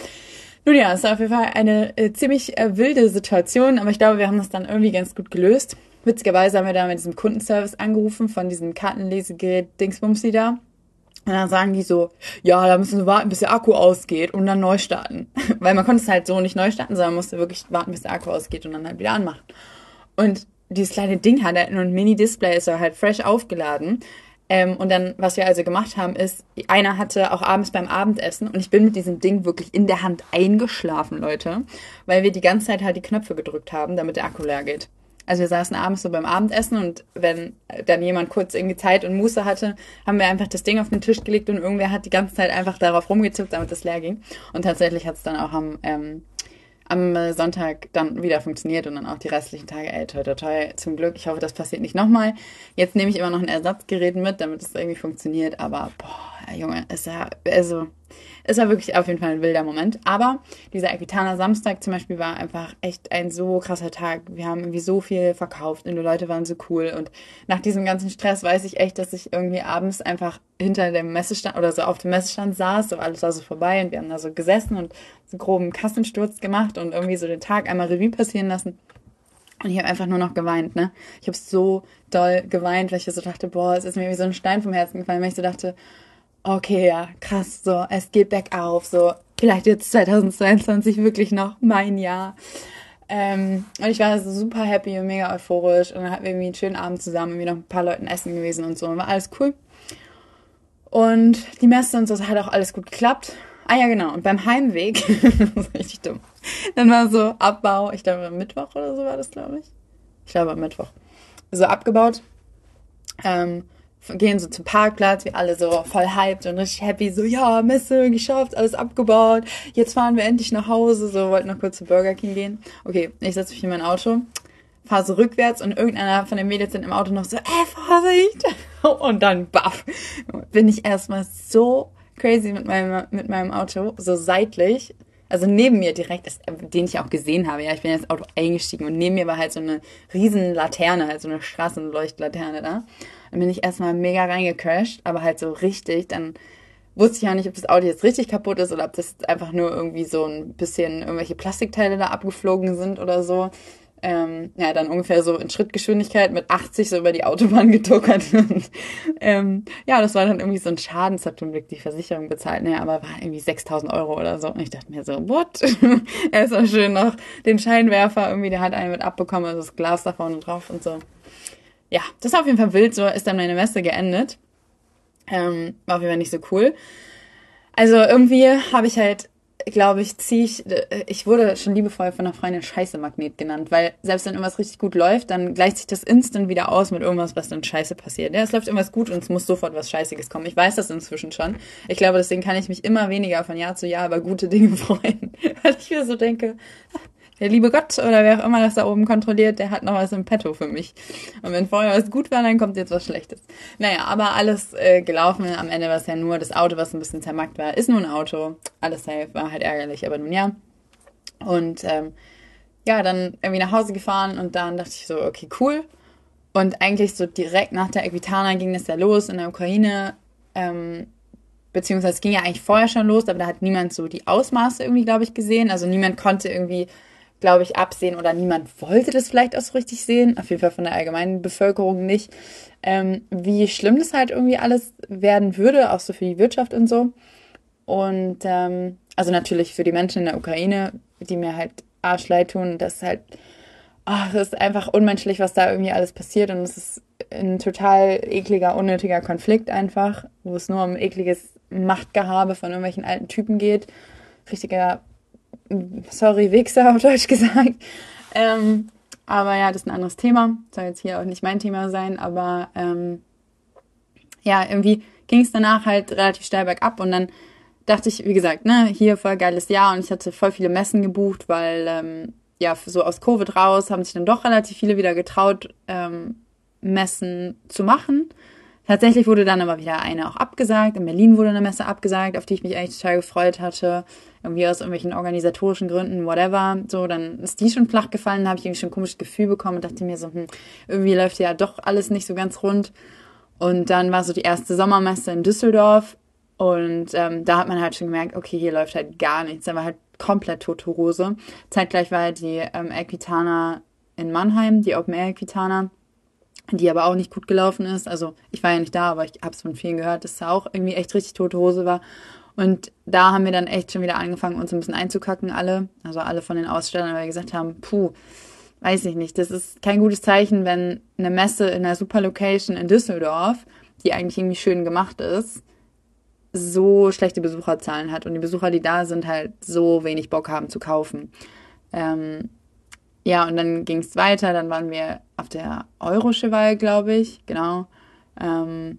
nun ja, es ist auf jeden Fall eine äh, ziemlich äh, wilde Situation, aber ich glaube, wir haben das dann irgendwie ganz gut gelöst. Witzigerweise haben wir da mit diesem Kundenservice angerufen von diesem Kartenlesegerät Dingsbumsi da. Und dann sagen die so, ja, da müssen wir warten, bis der Akku ausgeht und dann neu starten. Weil man konnte es halt so nicht neu starten, sondern musste wirklich warten, bis der Akku ausgeht und dann halt wieder anmachen. Und dieses kleine Ding hat halt nur ein Mini-Display, ist halt fresh aufgeladen. Ähm, und dann, was wir also gemacht haben, ist, einer hatte auch abends beim Abendessen und ich bin mit diesem Ding wirklich in der Hand eingeschlafen, Leute, weil wir die ganze Zeit halt die Knöpfe gedrückt haben, damit der Akku leer geht. Also wir saßen abends so beim Abendessen und wenn dann jemand kurz irgendwie Zeit und Muße hatte, haben wir einfach das Ding auf den Tisch gelegt und irgendwer hat die ganze Zeit einfach darauf rumgetippt, damit das leer ging. Und tatsächlich hat es dann auch am, ähm, am Sonntag dann wieder funktioniert und dann auch die restlichen Tage, ey, toi, toi, toi, zum Glück. Ich hoffe, das passiert nicht nochmal. Jetzt nehme ich immer noch ein Ersatzgerät mit, damit es irgendwie funktioniert, aber boah, Junge, ist ja, also... Es war wirklich auf jeden Fall ein wilder Moment. Aber dieser Equitana Samstag zum Beispiel war einfach echt ein so krasser Tag. Wir haben irgendwie so viel verkauft und die Leute waren so cool. Und nach diesem ganzen Stress weiß ich echt, dass ich irgendwie abends einfach hinter dem Messestand oder so auf dem Messestand saß. So alles war so vorbei und wir haben da so gesessen und so einen groben Kassensturz gemacht und irgendwie so den Tag einmal Revue passieren lassen. Und ich habe einfach nur noch geweint, ne? Ich habe so doll geweint, weil ich so dachte, boah, es ist mir wie so ein Stein vom Herzen gefallen, weil ich so dachte, okay, ja, krass, so, es geht bergauf, so, vielleicht wird zweitausendzweiundzwanzig wirklich noch mein Jahr. Ähm, und ich war so super happy und mega euphorisch und dann hatten wir irgendwie einen schönen Abend zusammen, irgendwie noch mit ein paar Leuten essen gewesen und so, und war alles cool. Und die Messe und so, hat auch alles gut geklappt. Ah ja, genau, und beim Heimweg, das ist richtig dumm, dann war so Abbau, ich glaube am Mittwoch oder so war das, glaube ich. Ich glaube am Mittwoch. So abgebaut, ähm, gehen so zum Parkplatz, wir alle so voll hyped und richtig happy, so, ja, Messe geschafft, alles abgebaut, jetzt fahren wir endlich nach Hause, so, wollten noch kurz zu Burger King gehen. Okay, ich setze mich in mein Auto, fahre so rückwärts und irgendeiner von den Mädels sind im Auto noch so, ey, Vorsicht! Und dann, baff, bin ich erstmal so crazy mit meinem, mit meinem Auto, so seitlich, also neben mir direkt, ist, den ich auch gesehen habe, ja, ich bin ins Auto eingestiegen und neben mir war halt so eine riesen Laterne, halt so eine Straßenleuchtlaterne da. Dann bin ich erstmal mega reingecrashed, aber halt so richtig, dann wusste ich ja nicht, ob das Auto jetzt richtig kaputt ist oder ob das einfach nur irgendwie so ein bisschen irgendwelche Plastikteile da abgeflogen sind oder so. Ähm, ja, dann ungefähr so in Schrittgeschwindigkeit mit achtzig so über die Autobahn getuckert. Und, ähm, ja, das war dann irgendwie so ein Schaden, das hat zum Glück die Versicherung bezahlt, ne, aber war irgendwie sechstausend Euro oder so. Und ich dachte mir so, what? Er ist auch schön noch den Scheinwerfer irgendwie, der hat einen mit abbekommen, also das Glas da vorne drauf und so. Ja, das ist auf jeden Fall wild, so ist dann meine Messe geendet. Ähm, war auf jeden Fall nicht so cool. Also irgendwie habe ich halt, glaube ich, ziehe ich, ich wurde schon liebevoll von einer Freundin Scheiße-Magnet genannt, weil selbst wenn irgendwas richtig gut läuft, dann gleicht sich das instant wieder aus mit irgendwas, was dann scheiße passiert. Ja, es läuft irgendwas gut und es muss sofort was Scheißiges kommen. Ich weiß das inzwischen schon. Ich glaube, deswegen kann ich mich immer weniger von Jahr zu Jahr über gute Dinge freuen, weil ich mir so denke, der liebe Gott oder wer auch immer das da oben kontrolliert, der hat noch was im Petto für mich. Und wenn vorher was gut war, dann kommt jetzt was Schlechtes. Naja, aber alles äh, gelaufen. Am Ende war es ja nur das Auto, was ein bisschen zermackt war. Ist nur ein Auto. Alles safe. War halt ärgerlich, aber nun ja. Und ähm, ja, dann irgendwie nach Hause gefahren und dann dachte ich so, okay, cool. Und eigentlich so direkt nach der Equitana ging das ja los in der Ukraine. Ähm, beziehungsweise es ging ja eigentlich vorher schon los, aber da hat niemand so die Ausmaße irgendwie, glaube ich, gesehen. Also niemand konnte irgendwie, glaube ich, absehen oder niemand wollte das vielleicht auch so richtig sehen. Auf jeden Fall von der allgemeinen Bevölkerung nicht. Ähm, wie schlimm das halt irgendwie alles werden würde, auch so für die Wirtschaft und so. Und ähm, also natürlich für die Menschen in der Ukraine, die mir halt arschleid tun. Das ist halt, ach, das ist einfach unmenschlich, was da irgendwie alles passiert. Und es ist ein total ekliger, unnötiger Konflikt einfach, wo es nur um ekliges Machtgehabe von irgendwelchen alten Typen geht. Richtiger, sorry, Wichser auf Deutsch gesagt. Ähm, aber ja, das ist ein anderes Thema. Soll jetzt hier auch nicht mein Thema sein, aber ähm, ja, irgendwie ging es danach halt relativ steil bergab und dann dachte ich, wie gesagt, ne, hier voll geiles Jahr und ich hatte voll viele Messen gebucht, weil, ähm, ja, so aus Covid raus haben sich dann doch relativ viele wieder getraut, ähm, Messen zu machen. Tatsächlich wurde dann aber wieder eine auch abgesagt. In Berlin wurde eine Messe abgesagt, auf die ich mich eigentlich total gefreut hatte. Irgendwie aus irgendwelchen organisatorischen Gründen, whatever. So, dann ist die schon flach gefallen, da habe ich irgendwie schon ein komisches Gefühl bekommen und dachte mir so, hm, irgendwie läuft ja doch alles nicht so ganz rund. Und dann war so die erste Sommermesse in Düsseldorf und ähm, da hat man halt schon gemerkt, okay, hier läuft halt gar nichts. Da war halt komplett tote Hose. Zeitgleich war halt die ähm, Equitana in Mannheim, die Open Air Equitana, die aber auch nicht gut gelaufen ist. Also ich war ja nicht da, aber ich habe es von vielen gehört, dass da auch irgendwie echt richtig tote Hose war. Und da haben wir dann echt schon wieder angefangen, uns ein bisschen einzukacken, alle. Also alle von den Ausstellern, weil wir gesagt haben, puh, weiß ich nicht, das ist kein gutes Zeichen, wenn eine Messe in einer super Location in Düsseldorf, die eigentlich irgendwie schön gemacht ist, so schlechte Besucherzahlen hat und die Besucher, die da sind, halt so wenig Bock haben zu kaufen. Ähm, ja, und dann ging es weiter, dann waren wir auf der Eurocheval, glaube ich, genau. Ähm,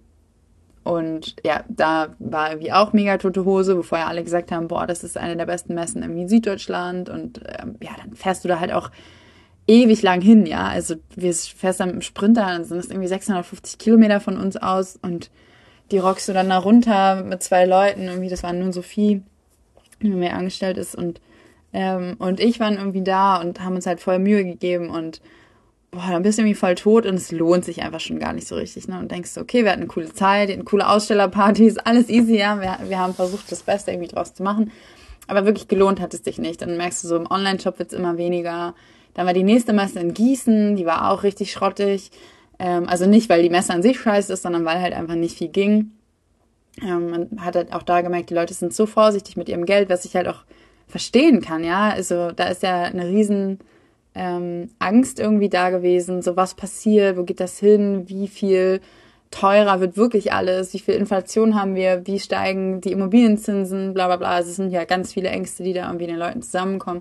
und ja, da war irgendwie auch mega tote Hose, bevor ja alle gesagt haben, boah, das ist eine der besten Messen irgendwie in Süddeutschland. Und ähm, ja, dann fährst du da halt auch ewig lang hin, ja. Also wir fährst dann mit dem Sprinter, dann sind das irgendwie sechshundertfünfzig Kilometer von uns aus und die rockst du dann da runter mit zwei Leuten, irgendwie, das waren nur Sophie, die mit mir angestellt ist und, ähm, und ich waren irgendwie da und haben uns halt voll Mühe gegeben und boah, dann bist du irgendwie voll tot und es lohnt sich einfach schon gar nicht so richtig, ne? Und denkst du, okay, wir hatten eine coole Zeit, eine coole Ausstellerparty, ist alles easy, ja. Wir, wir haben versucht, das Beste irgendwie draus zu machen. Aber wirklich gelohnt hat es sich nicht. Dann merkst du so, im Online-Shop wird es immer weniger. Dann war die nächste Messe in Gießen, die war auch richtig schrottig. Ähm, also nicht, weil die Messe an sich scheiße ist, sondern weil halt einfach nicht viel ging. Ähm, man hat halt auch da gemerkt, die Leute sind so vorsichtig mit ihrem Geld, was ich halt auch verstehen kann, ja. Also da ist ja eine riesen ähm, Angst irgendwie da gewesen, so was passiert, wo geht das hin, wie viel teurer wird wirklich alles, wie viel Inflation haben wir, wie steigen die Immobilienzinsen, bla bla bla. Also es sind ja ganz viele Ängste, die da irgendwie in den Leuten zusammenkommen.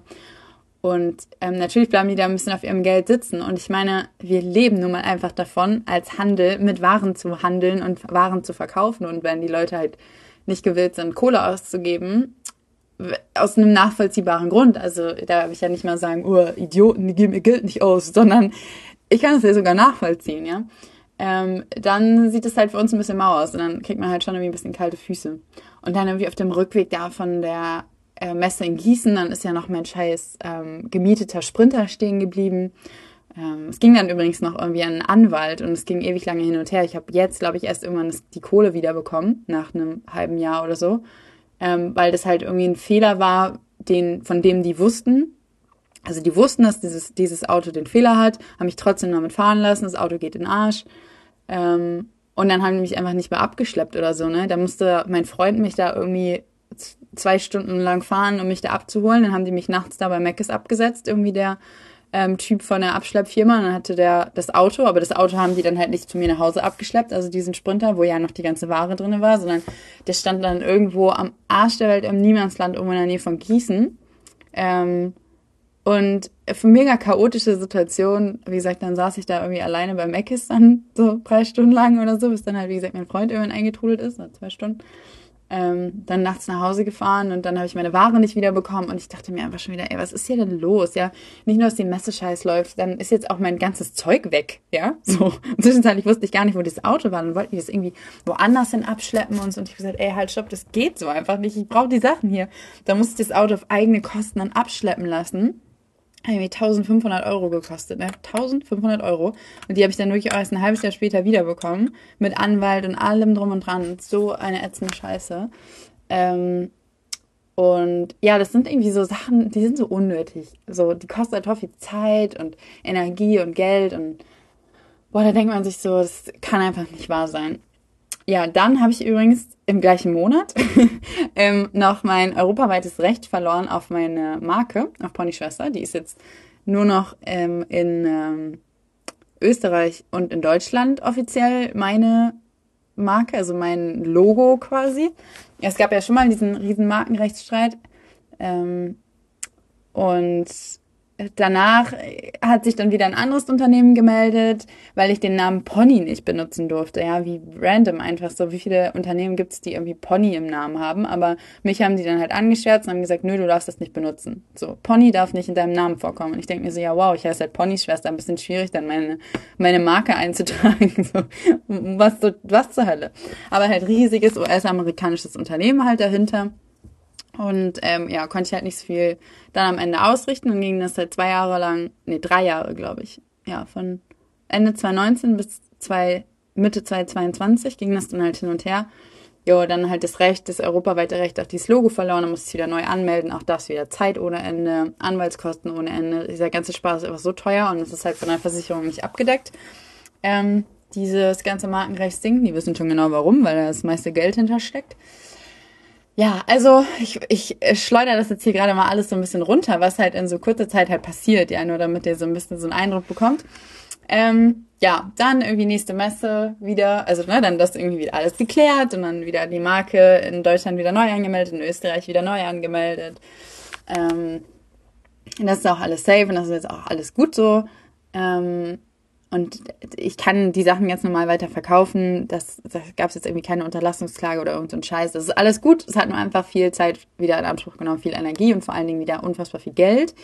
Und ähm, natürlich bleiben die da ein bisschen auf ihrem Geld sitzen. Und ich meine, wir leben nun mal einfach davon, als Handel mit Waren zu handeln und Waren zu verkaufen. Und wenn die Leute halt nicht gewillt sind, Kohle auszugeben, aus einem nachvollziehbaren Grund. Also da habe ich ja nicht mal sagen, oh, Idioten, die geben ihr Geld nicht aus, sondern ich kann es ja sogar nachvollziehen, ja. Ähm, dann sieht es halt für uns ein bisschen mau aus und dann kriegt man halt schon irgendwie ein bisschen kalte Füße. Und dann irgendwie auf dem Rückweg da von der äh, Messe in Gießen, dann ist ja noch mein scheiß ähm, gemieteter Sprinter stehen geblieben. Ähm, es ging dann übrigens noch irgendwie an einen Anwalt und es ging ewig lange hin und her. Ich habe jetzt, glaube ich, erst irgendwann die Kohle wiederbekommen, nach einem halben Jahr oder so. Ähm, weil das halt irgendwie ein Fehler war, den, von dem die wussten. Also die wussten, dass dieses, dieses Auto den Fehler hat, haben mich trotzdem damit fahren lassen, das Auto geht in den Arsch. Ähm, und dann haben die mich einfach nicht mehr abgeschleppt oder so, ne? Da musste mein Freund mich da irgendwie zwei Stunden lang fahren, um mich da abzuholen. Dann haben die mich nachts da bei Mc's abgesetzt, irgendwie der ähm, Typ von der Abschleppfirma. Und dann hatte der das Auto, aber das Auto haben die dann halt nicht zu mir nach Hause abgeschleppt, also diesen Sprinter, wo ja noch die ganze Ware drin war, sondern der stand dann irgendwo am Arsch der Welt im Niemandsland, irgendwo in der Nähe von Gießen. Ähm, und für mega chaotische Situation, wie gesagt, dann saß ich da irgendwie alleine bei Mc's dann so drei Stunden lang oder so, bis dann halt, wie gesagt, mein Freund irgendwann eingetrudelt ist, oder zwei Stunden. Ähm, dann nachts nach Hause gefahren und dann habe ich meine Ware nicht wiederbekommen und ich dachte mir einfach schon wieder, ey, was ist hier denn los? Ja, nicht nur, dass die Messe scheiß läuft, dann ist jetzt auch mein ganzes Zeug weg, ja, so. Zwischenzeitlich wusste ich gar nicht, wo das Auto war, dann wollten die das irgendwie woanders hin abschleppen und so und ich habe gesagt, ey, halt, stopp, das geht so einfach nicht, ich brauche die Sachen hier. Da musste ich das Auto auf eigene Kosten dann abschleppen lassen. Irgendwie eintausendfünfhundert Euro gekostet, ne? eintausendfünfhundert Euro. Und die habe ich dann wirklich erst ein halbes Jahr später wiederbekommen. Mit Anwalt und allem drum und dran. So eine ätzende Scheiße. Ähm, und ja, das sind irgendwie so Sachen, die sind so unnötig. So, die kosten halt viel Zeit und Energie und Geld. Und boah, da denkt man sich so, das kann einfach nicht wahr sein. Ja, dann habe ich übrigens im gleichen Monat ähm, noch mein europaweites Recht verloren auf meine Marke, auf Ponyschwester. Die ist jetzt nur noch ähm, in ähm, Österreich und in Deutschland offiziell meine Marke, also mein Logo quasi. Es gab ja schon mal diesen riesen Markenrechtsstreit. Ähm, und danach hat sich dann wieder ein anderes Unternehmen gemeldet, weil ich den Namen Pony nicht benutzen durfte. Ja, wie random einfach so. Wie viele Unternehmen gibt es, die irgendwie Pony im Namen haben? Aber mich haben die dann halt angeschwärzt und haben gesagt, nö, du darfst das nicht benutzen. So, Pony darf nicht in deinem Namen vorkommen. Und ich denke mir so, ja, wow, ich heiße halt Pony-Schwester. Ein bisschen schwierig, dann meine, meine Marke einzutragen. So, was, so, was zur Hölle. Aber halt riesiges U S-amerikanisches Unternehmen halt dahinter. Und ähm, ja, konnte ich halt nicht so viel dann am Ende ausrichten. Und ging das halt zwei Jahre lang, nee, drei Jahre, glaube ich. Ja, von Ende zwanzig neunzehn bis zwei, Mitte zwanzig zweiundzwanzig ging das dann halt hin und her. Jo, dann halt das Recht, das europaweite Recht auf dieses Logo verloren. Dann musste ich wieder neu anmelden. Auch das wieder Zeit ohne Ende, Anwaltskosten ohne Ende. Dieser ganze Spaß ist einfach so teuer und es ist halt von der Versicherung nicht abgedeckt. Ähm, dieses ganze Markenrechtsding, die wissen schon genau warum, weil da das meiste Geld hintersteckt. Ja, also ich, ich schleudere das jetzt hier gerade mal alles so ein bisschen runter, was halt in so kurzer Zeit halt passiert, ja, nur damit ihr so ein bisschen so einen Eindruck bekommt. Ähm, ja, dann irgendwie nächste Messe wieder, also ne, dann das irgendwie wieder alles geklärt und dann wieder die Marke in Deutschland wieder neu angemeldet, in Österreich wieder neu angemeldet. Ähm, das ist auch alles safe und das ist jetzt auch alles gut so. Ähm, Und ich kann die Sachen jetzt normal weiter verkaufen. Das, da gab es jetzt irgendwie keine Unterlassungsklage oder irgendein Scheiß. Das ist alles gut. Es hat nur einfach viel Zeit wieder in Anspruch genommen, viel Energie und vor allen Dingen wieder unfassbar viel Geld.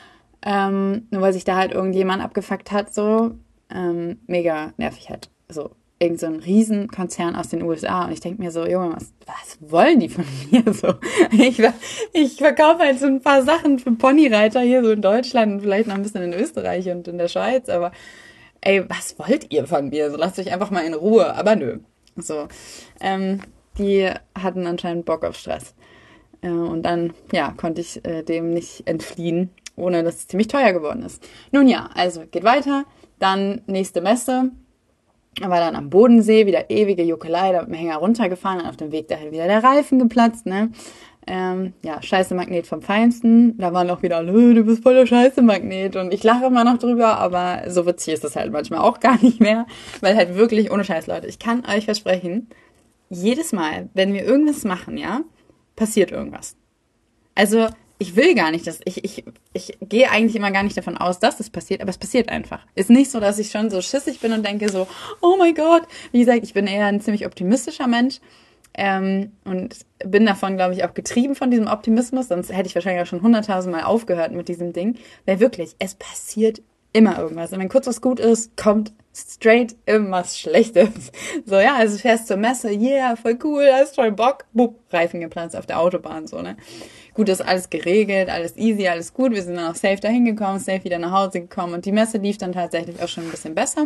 Ähm, nur weil sich da halt irgendjemand abgefuckt hat, so. Ähm, mega nervig halt. So, irgend so ein Riesenkonzern aus den U S A. Und ich denke mir so, Junge, was, was wollen die von mir? So, ich, ich verkaufe halt so ein paar Sachen für Ponyreiter hier so in Deutschland und vielleicht noch ein bisschen in Österreich und in der Schweiz, aber ey, was wollt ihr von mir? So, lasst euch einfach mal in Ruhe. Aber nö. So, ähm, die hatten anscheinend Bock auf Stress. Äh, und dann, ja, konnte ich äh, dem nicht entfliehen, ohne dass es ziemlich teuer geworden ist. Nun ja, also geht weiter. Dann nächste Messe. War dann am Bodensee, wieder ewige Juckelei, da mit dem Hänger runtergefahren und auf dem Weg dahin wieder der Reifen geplatzt, ne? Ähm, ja, Scheiße-Magnet vom Feinsten. Da waren auch wieder alle, du bist voll der Scheiße-Magnet. Und ich lache immer noch drüber, aber so witzig ist das halt manchmal auch gar nicht mehr. Weil halt wirklich, ohne Scheiß, Leute, ich kann euch versprechen, jedes Mal, wenn wir irgendwas machen, ja, passiert irgendwas. Also, ich will gar nicht, dass ich, ich, ich gehe eigentlich immer gar nicht davon aus, dass das passiert, aber es passiert einfach. Ist nicht so, dass ich schon so schissig bin und denke so, oh mein Gott. Wie gesagt, ich bin eher ein ziemlich optimistischer Mensch. Ähm, und bin davon, glaube ich, auch getrieben von diesem Optimismus, sonst hätte ich wahrscheinlich auch schon hunderttausend Mal aufgehört mit diesem Ding, weil wirklich, es passiert immer irgendwas. Und wenn kurz was gut ist, kommt straight irgendwas Schlechtes. So, ja, also fährst zur Messe, yeah, voll cool, hast voll Bock, bupp, Reifen geplatzt auf der Autobahn, so, ne. Gut, ist alles geregelt, alles easy, alles gut, wir sind dann auch safe dahin gekommen, safe wieder nach Hause gekommen und die Messe lief dann tatsächlich auch schon ein bisschen besser.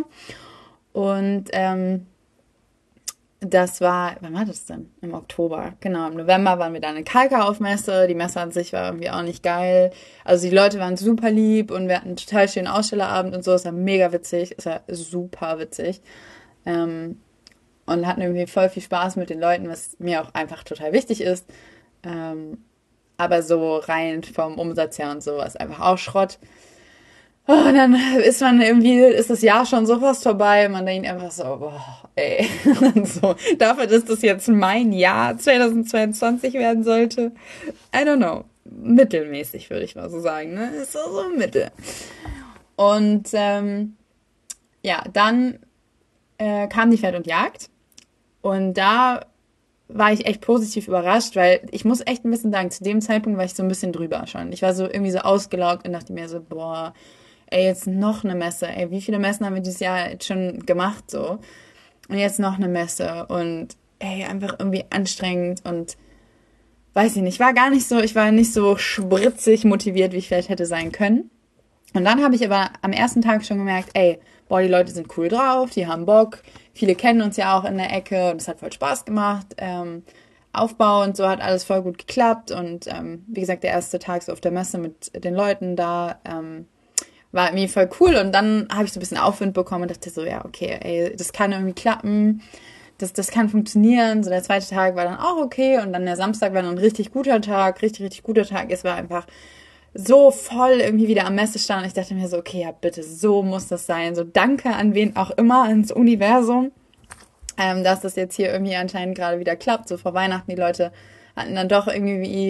Und, ähm, das war, wann war das denn? Im Oktober. Genau, im November waren wir dann in Kalka-Aufmesse. Die Messe an sich war irgendwie auch nicht geil. Also die Leute waren super lieb und wir hatten einen total schönen Ausstellerabend und so. Es war mega witzig. Es war super witzig. Ähm, und hatten irgendwie voll viel Spaß mit den Leuten, was mir auch einfach total wichtig ist. Ähm, aber so rein vom Umsatz her und so war es einfach auch Schrott. Oh, und dann ist man irgendwie, ist das Jahr schon so fast vorbei und man denkt einfach so, boah, ey, so, dafür, dass das jetzt mein Jahr zwanzig zweiundzwanzig werden sollte, I don't know, mittelmäßig würde ich mal so sagen, ne, ist so, so mittel. Und, ähm, ja, dann äh, kam die Pferd und Jagd und da war ich echt positiv überrascht, weil ich muss echt ein bisschen sagen, zu dem Zeitpunkt war ich so ein bisschen drüber schon. Ich war so irgendwie so ausgelaugt und dachte mir so, boah, ey, jetzt noch eine Messe, ey, wie viele Messen haben wir dieses Jahr jetzt schon gemacht, so. Und jetzt noch eine Messe und, ey, einfach irgendwie anstrengend und, weiß ich nicht, war gar nicht so, ich war nicht so spritzig motiviert, wie ich vielleicht hätte sein können. Und dann habe ich aber am ersten Tag schon gemerkt, ey, boah, die Leute sind cool drauf, die haben Bock, viele kennen uns ja auch in der Ecke und es hat voll Spaß gemacht, ähm, Aufbau und so hat alles voll gut geklappt und, ähm, wie gesagt, der erste Tag so auf der Messe mit den Leuten da, ähm, war irgendwie voll cool und dann habe ich so ein bisschen Aufwind bekommen und dachte so, ja, okay, ey, das kann irgendwie klappen, das, das kann funktionieren. So der zweite Tag war dann auch okay und dann der Samstag war dann ein richtig guter Tag, richtig, richtig guter Tag. Es war einfach so voll irgendwie wieder am Messestand und ich dachte mir so, okay, ja bitte, so muss das sein. So danke an wen auch immer, ans Universum, ähm, dass das jetzt hier irgendwie anscheinend gerade wieder klappt. So vor Weihnachten, die Leute hatten dann doch irgendwie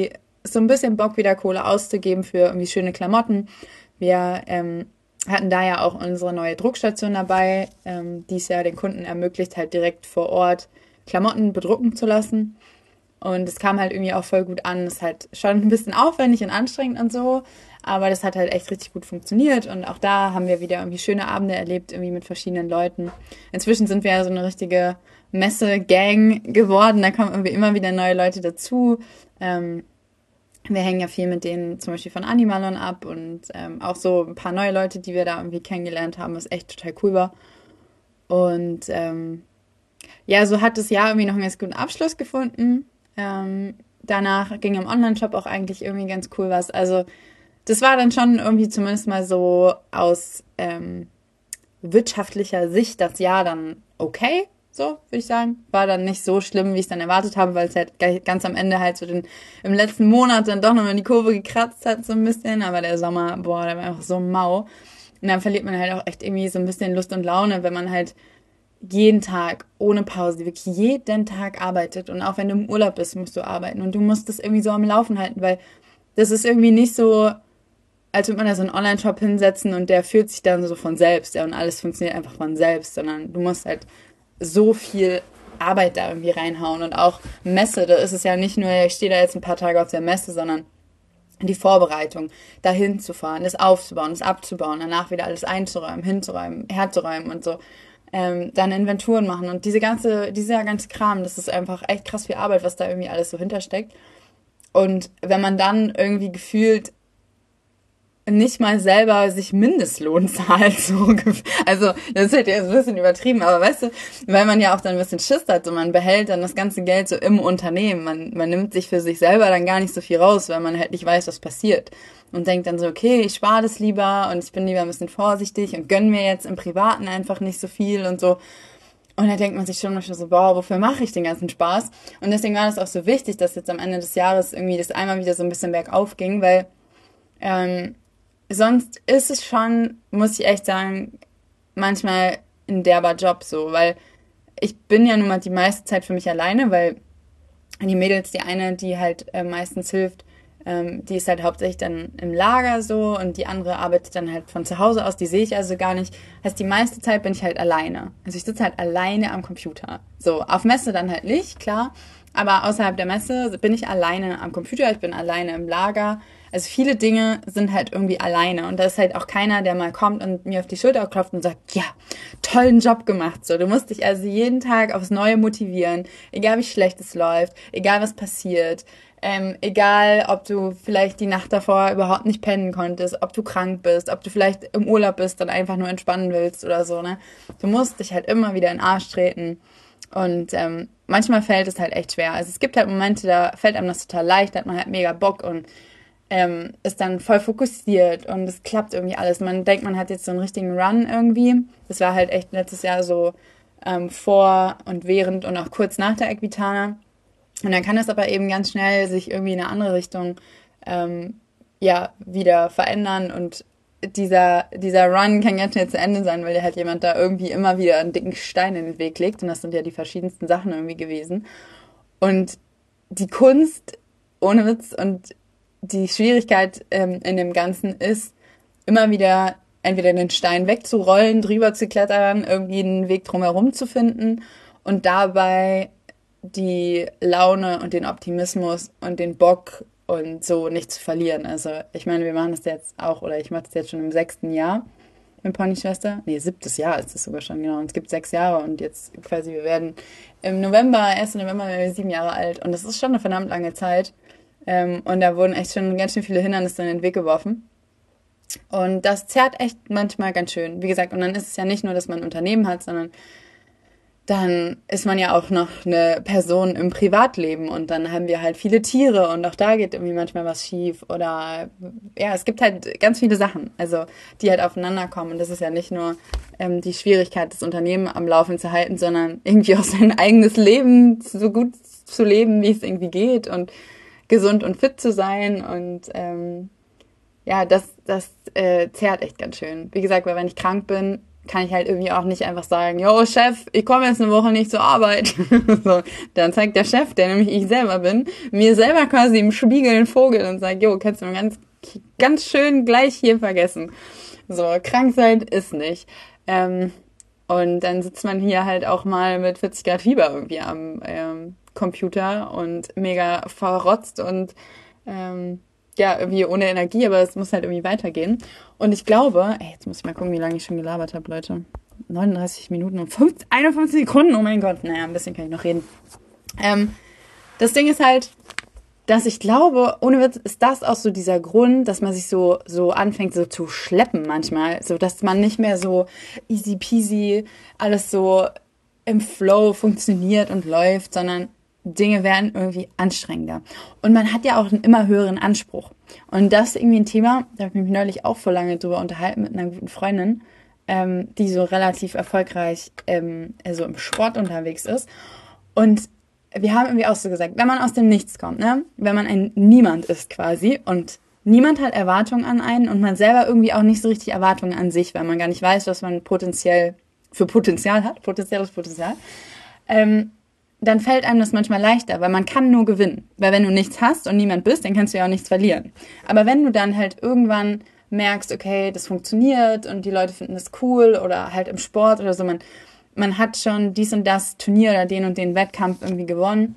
so ein bisschen Bock, wieder Kohle auszugeben für irgendwie schöne Klamotten. Wir ähm, hatten da ja auch unsere neue Druckstation dabei, ähm, die es ja den Kunden ermöglicht, halt direkt vor Ort Klamotten bedrucken zu lassen. Und es kam halt irgendwie auch voll gut an. Ist halt schon ein bisschen aufwendig und anstrengend und so, aber das hat halt echt richtig gut funktioniert. Und auch da haben wir wieder irgendwie schöne Abende erlebt, irgendwie mit verschiedenen Leuten. Inzwischen sind wir ja so eine richtige Messe-Gang geworden. Da kommen irgendwie immer wieder neue Leute dazu. Ähm, wir hängen ja viel mit denen zum Beispiel von Animalon ab und ähm, auch so ein paar neue Leute, die wir da irgendwie kennengelernt haben, was echt total cool war. Und ähm, ja, so hat das Jahr irgendwie noch einen ganz guten Abschluss gefunden. Ähm, danach ging im Online-Shop auch eigentlich irgendwie ganz cool was. Also das war dann schon irgendwie zumindest mal so aus ähm, wirtschaftlicher Sicht das Jahr dann okay, so würde ich sagen. War dann nicht so schlimm, wie ich es dann erwartet habe, weil es halt ganz am Ende halt so den, im letzten Monat dann doch nochmal die Kurve gekratzt hat so ein bisschen. Aber der Sommer, boah, der war einfach so mau. Und dann verliert man halt auch echt irgendwie so ein bisschen Lust und Laune, wenn man halt jeden Tag, ohne Pause, wirklich jeden Tag arbeitet. Und auch wenn du im Urlaub bist, musst du arbeiten. Und du musst das irgendwie so am Laufen halten, weil das ist irgendwie nicht so, als würde man da so einen Online-Shop hinsetzen und der fühlt sich dann so von selbst, ja, und alles funktioniert einfach von selbst, sondern du musst halt so viel Arbeit da irgendwie reinhauen. Und auch Messe, da ist es ja nicht nur, ich stehe da jetzt ein paar Tage auf der Messe, sondern die Vorbereitung, dahin zu fahren, das aufzubauen, das abzubauen, danach wieder alles einzuräumen, hinzuräumen, herzuräumen und so. Ähm, dann Inventuren machen und diese ganze, dieser ganze Kram, das ist einfach echt krass viel Arbeit, was da irgendwie alles so hintersteckt. Und wenn man dann irgendwie gefühlt nicht mal selber sich Mindestlohn zahlt, so, also das ist halt jetzt ein bisschen übertrieben, aber weißt du, weil man ja auch dann ein bisschen Schiss hat und man behält dann das ganze Geld so im Unternehmen, man, man nimmt sich für sich selber dann gar nicht so viel raus, weil man halt nicht weiß, was passiert und denkt dann so, okay, ich spare das lieber und ich bin lieber ein bisschen vorsichtig und gönn mir jetzt im Privaten einfach nicht so viel und so. Und da denkt man sich schon manchmal so, boah, wofür mache ich den ganzen Spaß? Und deswegen war das auch so wichtig, dass jetzt am Ende des Jahres irgendwie das einmal wieder so ein bisschen bergauf ging, weil ähm, sonst ist es schon, muss ich echt sagen, manchmal ein derber Job so, weil ich bin ja nun mal die meiste Zeit für mich alleine, weil die Mädels, die eine, die halt äh, meistens hilft, ähm, die ist halt hauptsächlich dann im Lager so und die andere arbeitet dann halt von zu Hause aus, die sehe ich also gar nicht. Heißt, die meiste Zeit bin ich halt alleine. Also ich sitze halt alleine am Computer. So, auf Messe dann halt nicht, klar, aber außerhalb der Messe bin ich alleine am Computer, ich bin alleine im Lager. Also viele Dinge sind halt irgendwie alleine und da ist halt auch keiner, der mal kommt und mir auf die Schulter klopft und sagt, ja, tollen Job gemacht. So, du musst dich also jeden Tag aufs Neue motivieren, egal wie schlecht es läuft, egal was passiert, ähm, egal ob du vielleicht die Nacht davor überhaupt nicht pennen konntest, ob du krank bist, ob du vielleicht im Urlaub bist und einfach nur entspannen willst oder so, ne? Du musst dich halt immer wieder in den Arsch treten. Und ähm, manchmal fällt es halt echt schwer. Also es gibt halt Momente, da fällt einem das total leicht, da hat man halt mega Bock und ähm, ist dann voll fokussiert und es klappt irgendwie alles. Man denkt, man hat jetzt so einen richtigen Run irgendwie. Das war halt echt letztes Jahr so ähm, vor und während und auch kurz nach der Equitana. Und dann kann es aber eben ganz schnell sich irgendwie in eine andere Richtung ähm, ja, wieder verändern und dieser, dieser Run kann ganz schnell zu Ende sein, weil dir halt jemand da irgendwie immer wieder einen dicken Stein in den Weg legt und das sind ja die verschiedensten Sachen irgendwie gewesen. Und die Kunst, ohne Witz, und die Schwierigkeit ähm, in dem Ganzen ist, immer wieder entweder den Stein wegzurollen, drüber zu klettern, irgendwie einen Weg drumherum zu finden und dabei die Laune und den Optimismus und den Bock und so nicht zu verlieren. Also ich meine, wir machen das jetzt auch, oder ich mache das jetzt schon im sechsten Jahr mit Ponyschwester. Nee, siebtes Jahr ist es sogar schon, genau. Und es gibt sechs Jahre und jetzt quasi, wir werden im November, ersten November werden wir sieben Jahre alt und das ist schon eine verdammt lange Zeit. Ähm, und da wurden echt schon ganz schön viele Hindernisse in den Weg geworfen. Und das zerrt echt manchmal ganz schön. Wie gesagt, und dann ist es ja nicht nur, dass man ein Unternehmen hat, sondern dann ist man ja auch noch eine Person im Privatleben und dann haben wir halt viele Tiere und auch da geht irgendwie manchmal was schief oder ja, es gibt halt ganz viele Sachen, also die halt aufeinander kommen und das ist ja nicht nur ähm, die Schwierigkeit, das Unternehmen am Laufen zu halten, sondern irgendwie auch sein eigenes Leben so gut zu leben, wie es irgendwie geht und gesund und fit zu sein und ähm, ja, das, das äh, zehrt echt ganz schön. Wie gesagt, weil wenn ich krank bin, kann ich halt irgendwie auch nicht einfach sagen, yo, Chef, ich komme jetzt eine Woche nicht zur Arbeit. So, dann zeigt der Chef, der nämlich ich selber bin, mir selber quasi im Spiegel einen Vogel und sagt, jo, kannst du mal ganz, ganz schön gleich hier vergessen. So, krank sein ist nicht. Ähm, und dann sitzt man hier halt auch mal mit vierzig Grad Fieber irgendwie am ähm, Computer und mega verrotzt und ähm, ja, irgendwie ohne Energie, aber es muss halt irgendwie weitergehen. Und ich glaube, ey, jetzt muss ich mal gucken, wie lange ich schon gelabert habe, Leute. neununddreißig Minuten und fünfzig, einundfünfzig Sekunden, oh mein Gott. Naja, ein bisschen kann ich noch reden. Ähm, das Ding ist halt, dass ich glaube, ohne Witz ist das auch so dieser Grund, dass man sich so, so anfängt so zu schleppen manchmal. So, dass man nicht mehr so easy peasy alles so im Flow funktioniert und läuft, sondern Dinge werden irgendwie anstrengender. Und man hat ja auch einen immer höheren Anspruch. Und das ist irgendwie ein Thema, da habe ich mich neulich auch vor lange drüber unterhalten mit einer guten Freundin, ähm, die so relativ erfolgreich ähm, also im Sport unterwegs ist. Und wir haben irgendwie auch so gesagt, wenn man aus dem Nichts kommt, ne, wenn man ein Niemand ist quasi und niemand hat Erwartungen an einen und man selber irgendwie auch nicht so richtig Erwartungen an sich, weil man gar nicht weiß, was man potenziell für Potenzial hat, potenzielles Potenzial, ähm, dann fällt einem das manchmal leichter, weil man kann nur gewinnen. Weil wenn du nichts hast und niemand bist, dann kannst du ja auch nichts verlieren. Aber wenn du dann halt irgendwann merkst, okay, das funktioniert und die Leute finden das cool oder halt im Sport oder so, man, man hat schon dies und das Turnier oder den und den Wettkampf irgendwie gewonnen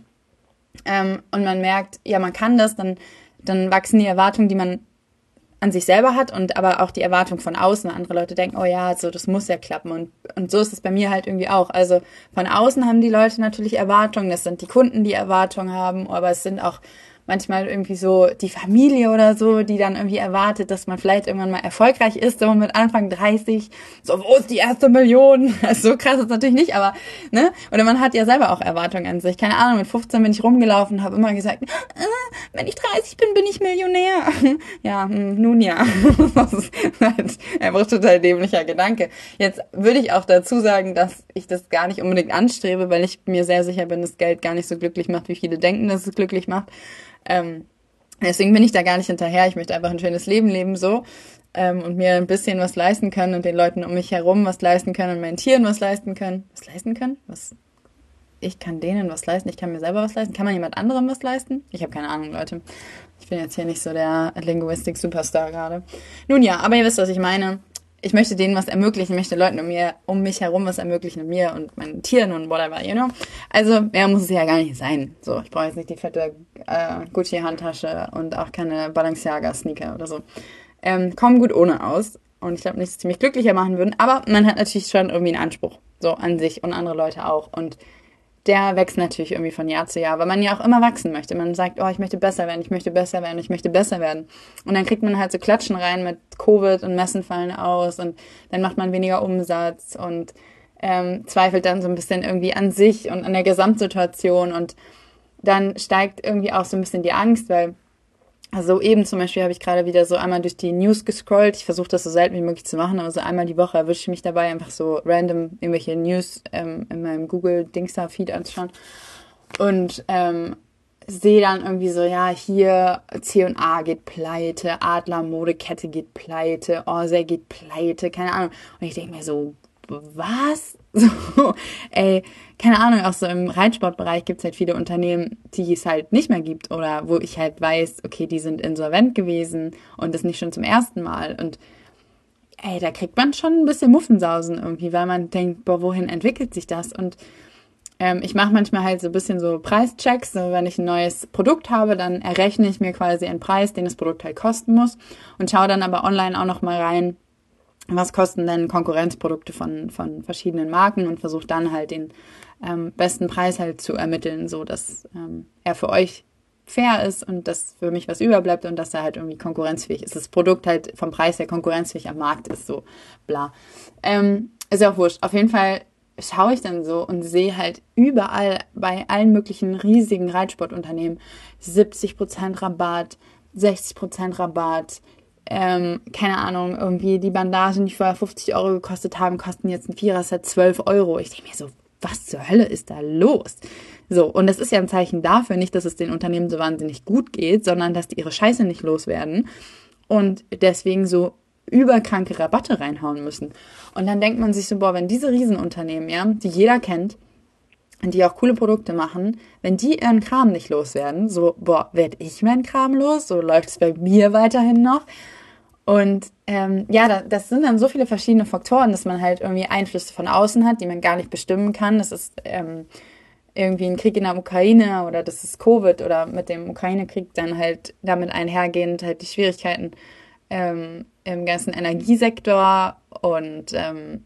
ähm, und man merkt, ja, man kann das, dann, dann wachsen die Erwartungen, die man an sich selber hat und aber auch die Erwartung von außen. Andere Leute denken, oh ja, so das muss ja klappen und und so ist es bei mir halt irgendwie auch. Also von außen haben die Leute natürlich Erwartungen, das sind die Kunden, die Erwartungen haben, aber es sind auch manchmal irgendwie so die Familie oder so, die dann irgendwie erwartet, dass man vielleicht irgendwann mal erfolgreich ist, so mit Anfang dreißig, so, wo ist die erste Million? Also so krass ist es natürlich nicht, aber, ne? Oder man hat ja selber auch Erwartungen an sich. Keine Ahnung, mit fünfzehn bin ich rumgelaufen, habe immer gesagt, äh, wenn ich dreißig bin, bin ich Millionär. Ja, nun ja. Das ist halt einfach total dämlicher Gedanke. Jetzt würde ich auch dazu sagen, dass ich das gar nicht unbedingt anstrebe, weil ich mir sehr sicher bin, dass Geld gar nicht so glücklich macht, wie viele denken, dass es glücklich macht. Ähm, deswegen bin ich da gar nicht hinterher. Ich möchte einfach ein schönes Leben leben so ähm, und mir ein bisschen was leisten können und den Leuten um mich herum was leisten können und meinen Tieren was leisten können. Was leisten können? Was? Ich kann denen was leisten, ich kann mir selber was leisten. Kann man jemand anderem was leisten? Ich habe keine Ahnung, Leute. Ich bin jetzt hier nicht so der Linguistik-Superstar gerade. Nun ja, aber ihr wisst, was ich meine. Ich möchte denen was ermöglichen, ich möchte Leuten um, mir, um mich herum was ermöglichen, mir und meinen Tieren und whatever, you know. Also, mehr muss es ja gar nicht sein. So, ich brauche jetzt nicht die fette äh, Gucci-Handtasche und auch keine Balenciaga-Sneaker oder so. Ähm, kommen gut ohne aus. Und ich glaube nicht, dass sie mich glücklicher machen würden. Aber man hat natürlich schon irgendwie einen Anspruch. So, an sich und andere Leute auch. Und der wächst natürlich irgendwie von Jahr zu Jahr, weil man ja auch immer wachsen möchte. Man sagt, oh, ich möchte besser werden, ich möchte besser werden, ich möchte besser werden. Und dann kriegt man halt so Klatschen rein mit Covid und Messen fallen aus und dann macht man weniger Umsatz und ähm, zweifelt dann so ein bisschen irgendwie an sich und an der Gesamtsituation und dann steigt irgendwie auch so ein bisschen die Angst, weil also eben zum Beispiel habe ich gerade wieder so einmal durch die News gescrollt. Ich versuche das so selten wie möglich zu machen, aber so einmal die Woche erwische ich mich dabei, einfach so random irgendwelche News ähm, in meinem Google-Dingster-Feed anzuschauen. Und ähm, sehe dann irgendwie so, ja, hier C und A geht pleite, Adler Modekette geht pleite, Orsay geht pleite, keine Ahnung. Und ich denke mir so, was? So, ey, keine Ahnung, auch so im Reitsportbereich gibt es halt viele Unternehmen, die es halt nicht mehr gibt oder wo ich halt weiß, okay, die sind insolvent gewesen und das nicht schon zum ersten Mal und ey, da kriegt man schon ein bisschen Muffensausen irgendwie, weil man denkt, boah, wohin entwickelt sich das? Und ähm, ich mache manchmal halt so ein bisschen so Preischecks, so wenn ich ein neues Produkt habe, dann errechne ich mir quasi einen Preis, den das Produkt halt kosten muss und schaue dann aber online auch noch mal rein, was kosten denn Konkurrenzprodukte von, von verschiedenen Marken und versuche dann halt den ähm, besten Preis halt zu ermitteln, so dass ähm, er für euch fair ist und dass für mich was überbleibt und dass er halt irgendwie konkurrenzfähig ist. Das Produkt halt vom Preis her konkurrenzfähig am Markt ist, so bla. Ähm, ist ja auch wurscht. Auf jeden Fall schaue ich dann so und sehe halt überall bei allen möglichen riesigen Reitsportunternehmen siebzig Prozent Rabatt, sechzig Prozent Rabatt, Ähm, keine Ahnung, irgendwie die Bandagen, die vorher fünfzig Euro gekostet haben, kosten jetzt ein Vierer-Set zwölf Euro. Ich denke mir so, was zur Hölle ist da los? So, und das ist ja ein Zeichen dafür, nicht, dass es den Unternehmen so wahnsinnig gut geht, sondern dass die ihre Scheiße nicht loswerden und deswegen so überkranke Rabatte reinhauen müssen. Und dann denkt man sich so, boah, wenn diese Riesenunternehmen, ja, die jeder kennt, die auch coole Produkte machen, wenn die ihren Kram nicht loswerden, so, boah, werd ich meinen Kram los? So läuft es bei mir weiterhin noch. Und ähm, ja, da, das sind dann so viele verschiedene Faktoren, dass man halt irgendwie Einflüsse von außen hat, die man gar nicht bestimmen kann. Das ist ähm, irgendwie ein Krieg in der Ukraine oder das ist Covid oder mit dem Ukraine-Krieg dann halt damit einhergehend halt die Schwierigkeiten ähm, im ganzen Energiesektor und ähm,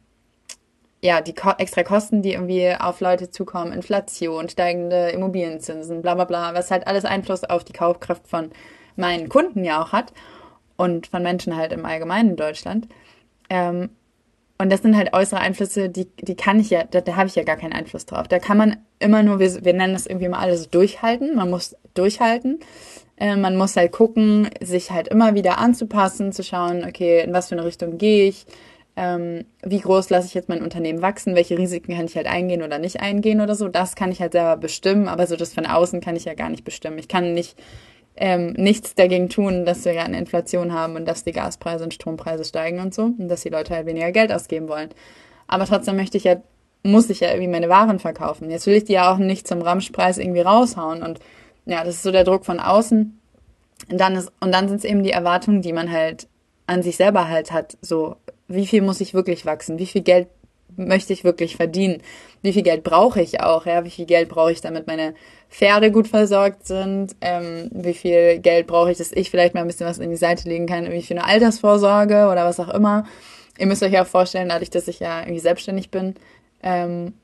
ja, die Ko- extra Kosten, die irgendwie auf Leute zukommen, Inflation, steigende Immobilienzinsen, bla bla bla, was halt alles Einfluss auf die Kaufkraft von meinen Kunden ja auch hat und von Menschen halt im Allgemeinen in Deutschland. Ähm, und das sind halt äußere Einflüsse, die, die kann ich ja, da, da habe ich ja gar keinen Einfluss drauf. Da kann man immer nur, wir, wir nennen das irgendwie mal alles durchhalten, man muss durchhalten. Äh, man muss halt gucken, sich halt immer wieder anzupassen, zu schauen, okay, in was für eine Richtung gehe ich, ähm, wie groß lasse ich jetzt mein Unternehmen wachsen, welche Risiken kann ich halt eingehen oder nicht eingehen oder so. Das kann ich halt selber bestimmen, aber so das von außen kann ich ja gar nicht bestimmen. Ich kann nicht ähm, nichts dagegen tun, dass wir gerade eine Inflation haben und dass die Gaspreise und Strompreise steigen und so und dass die Leute halt weniger Geld ausgeben wollen. Aber trotzdem möchte ich ja, muss ich ja irgendwie meine Waren verkaufen. Jetzt will ich die ja auch nicht zum Ramschpreis irgendwie raushauen und ja, das ist so der Druck von außen. Und dann ist, und dann sind es eben die Erwartungen, die man halt an sich selber halt hat. So, wie viel muss ich wirklich wachsen? Wie viel Geld möchte ich wirklich verdienen? Wie viel Geld brauche ich auch? Ja, wie viel Geld brauche ich, damit meine Pferde gut versorgt sind? Ähm, wie viel Geld brauche ich, dass ich vielleicht mal ein bisschen was in die Seite legen kann? Irgendwie für eine Altersvorsorge oder was auch immer. Ihr müsst euch ja auch vorstellen, dadurch, dass ich ja irgendwie selbstständig bin, ähm,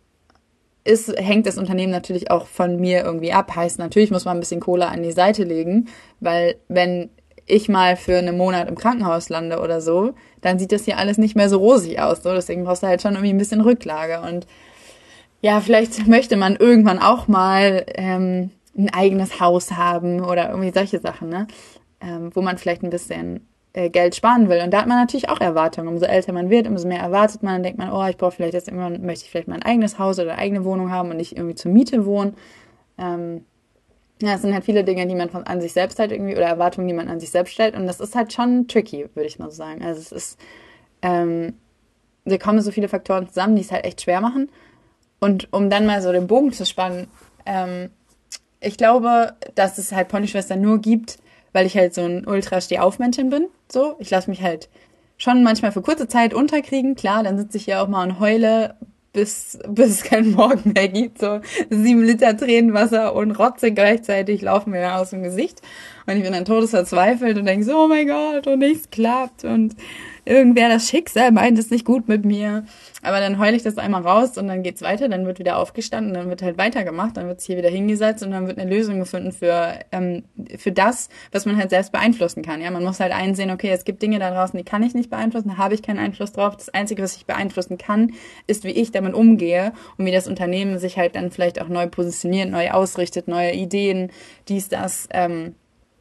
ist, hängt das Unternehmen natürlich auch von mir irgendwie ab. Heißt, natürlich muss man ein bisschen Kohle an die Seite legen, weil wenn ich mal für einen Monat im Krankenhaus lande oder so, dann sieht das hier alles nicht mehr so rosig aus. So. Deswegen brauchst du halt schon irgendwie ein bisschen Rücklage. Und ja, vielleicht möchte man irgendwann auch mal ähm, ein eigenes Haus haben oder irgendwie solche Sachen, ne? Ähm, wo man vielleicht ein bisschen äh, Geld sparen will. Und da hat man natürlich auch Erwartungen. Umso älter man wird, umso mehr erwartet man. Dann denkt man, oh, ich brauche vielleicht jetzt irgendwann, möchte ich vielleicht mal ein eigenes Haus oder eine eigene Wohnung haben und nicht irgendwie zur Miete wohnen. Ähm, ja, es sind halt viele Dinge, die man von, an sich selbst halt irgendwie, oder Erwartungen, die man an sich selbst stellt. Und das ist halt schon tricky, würde ich mal so sagen. Also es ist, ähm, da kommen so viele Faktoren zusammen, die es halt echt schwer machen. Und um dann mal so den Bogen zu spannen, ähm, ich glaube, dass es halt Ponyschwester nur gibt, weil ich halt so ein Ultra-Steh-auf-Männchen bin. So, ich lasse mich halt schon manchmal für kurze Zeit unterkriegen. Klar, dann sitze ich hier auch mal und heule, bis, bis es keinen Morgen mehr gibt. So sieben Liter Tränenwasser und Rotze gleichzeitig laufen mir aus dem Gesicht. Und ich bin dann todesverzweifelt und denke so, oh mein Gott, und nichts klappt. Und irgendwer, das Schicksal meint es nicht gut mit mir. Aber dann heule ich das einmal raus und dann geht's weiter, dann wird wieder aufgestanden, dann wird halt weitergemacht, dann wird es hier wieder hingesetzt und dann wird eine Lösung gefunden für, ähm, für das, was man halt selbst beeinflussen kann. Ja, man muss halt einsehen, okay, es gibt Dinge da draußen, die kann ich nicht beeinflussen, da habe ich keinen Einfluss drauf. Das Einzige, was ich beeinflussen kann, ist, wie ich damit umgehe und wie das Unternehmen sich halt dann vielleicht auch neu positioniert, neu ausrichtet, neue Ideen, dies, das, ähm,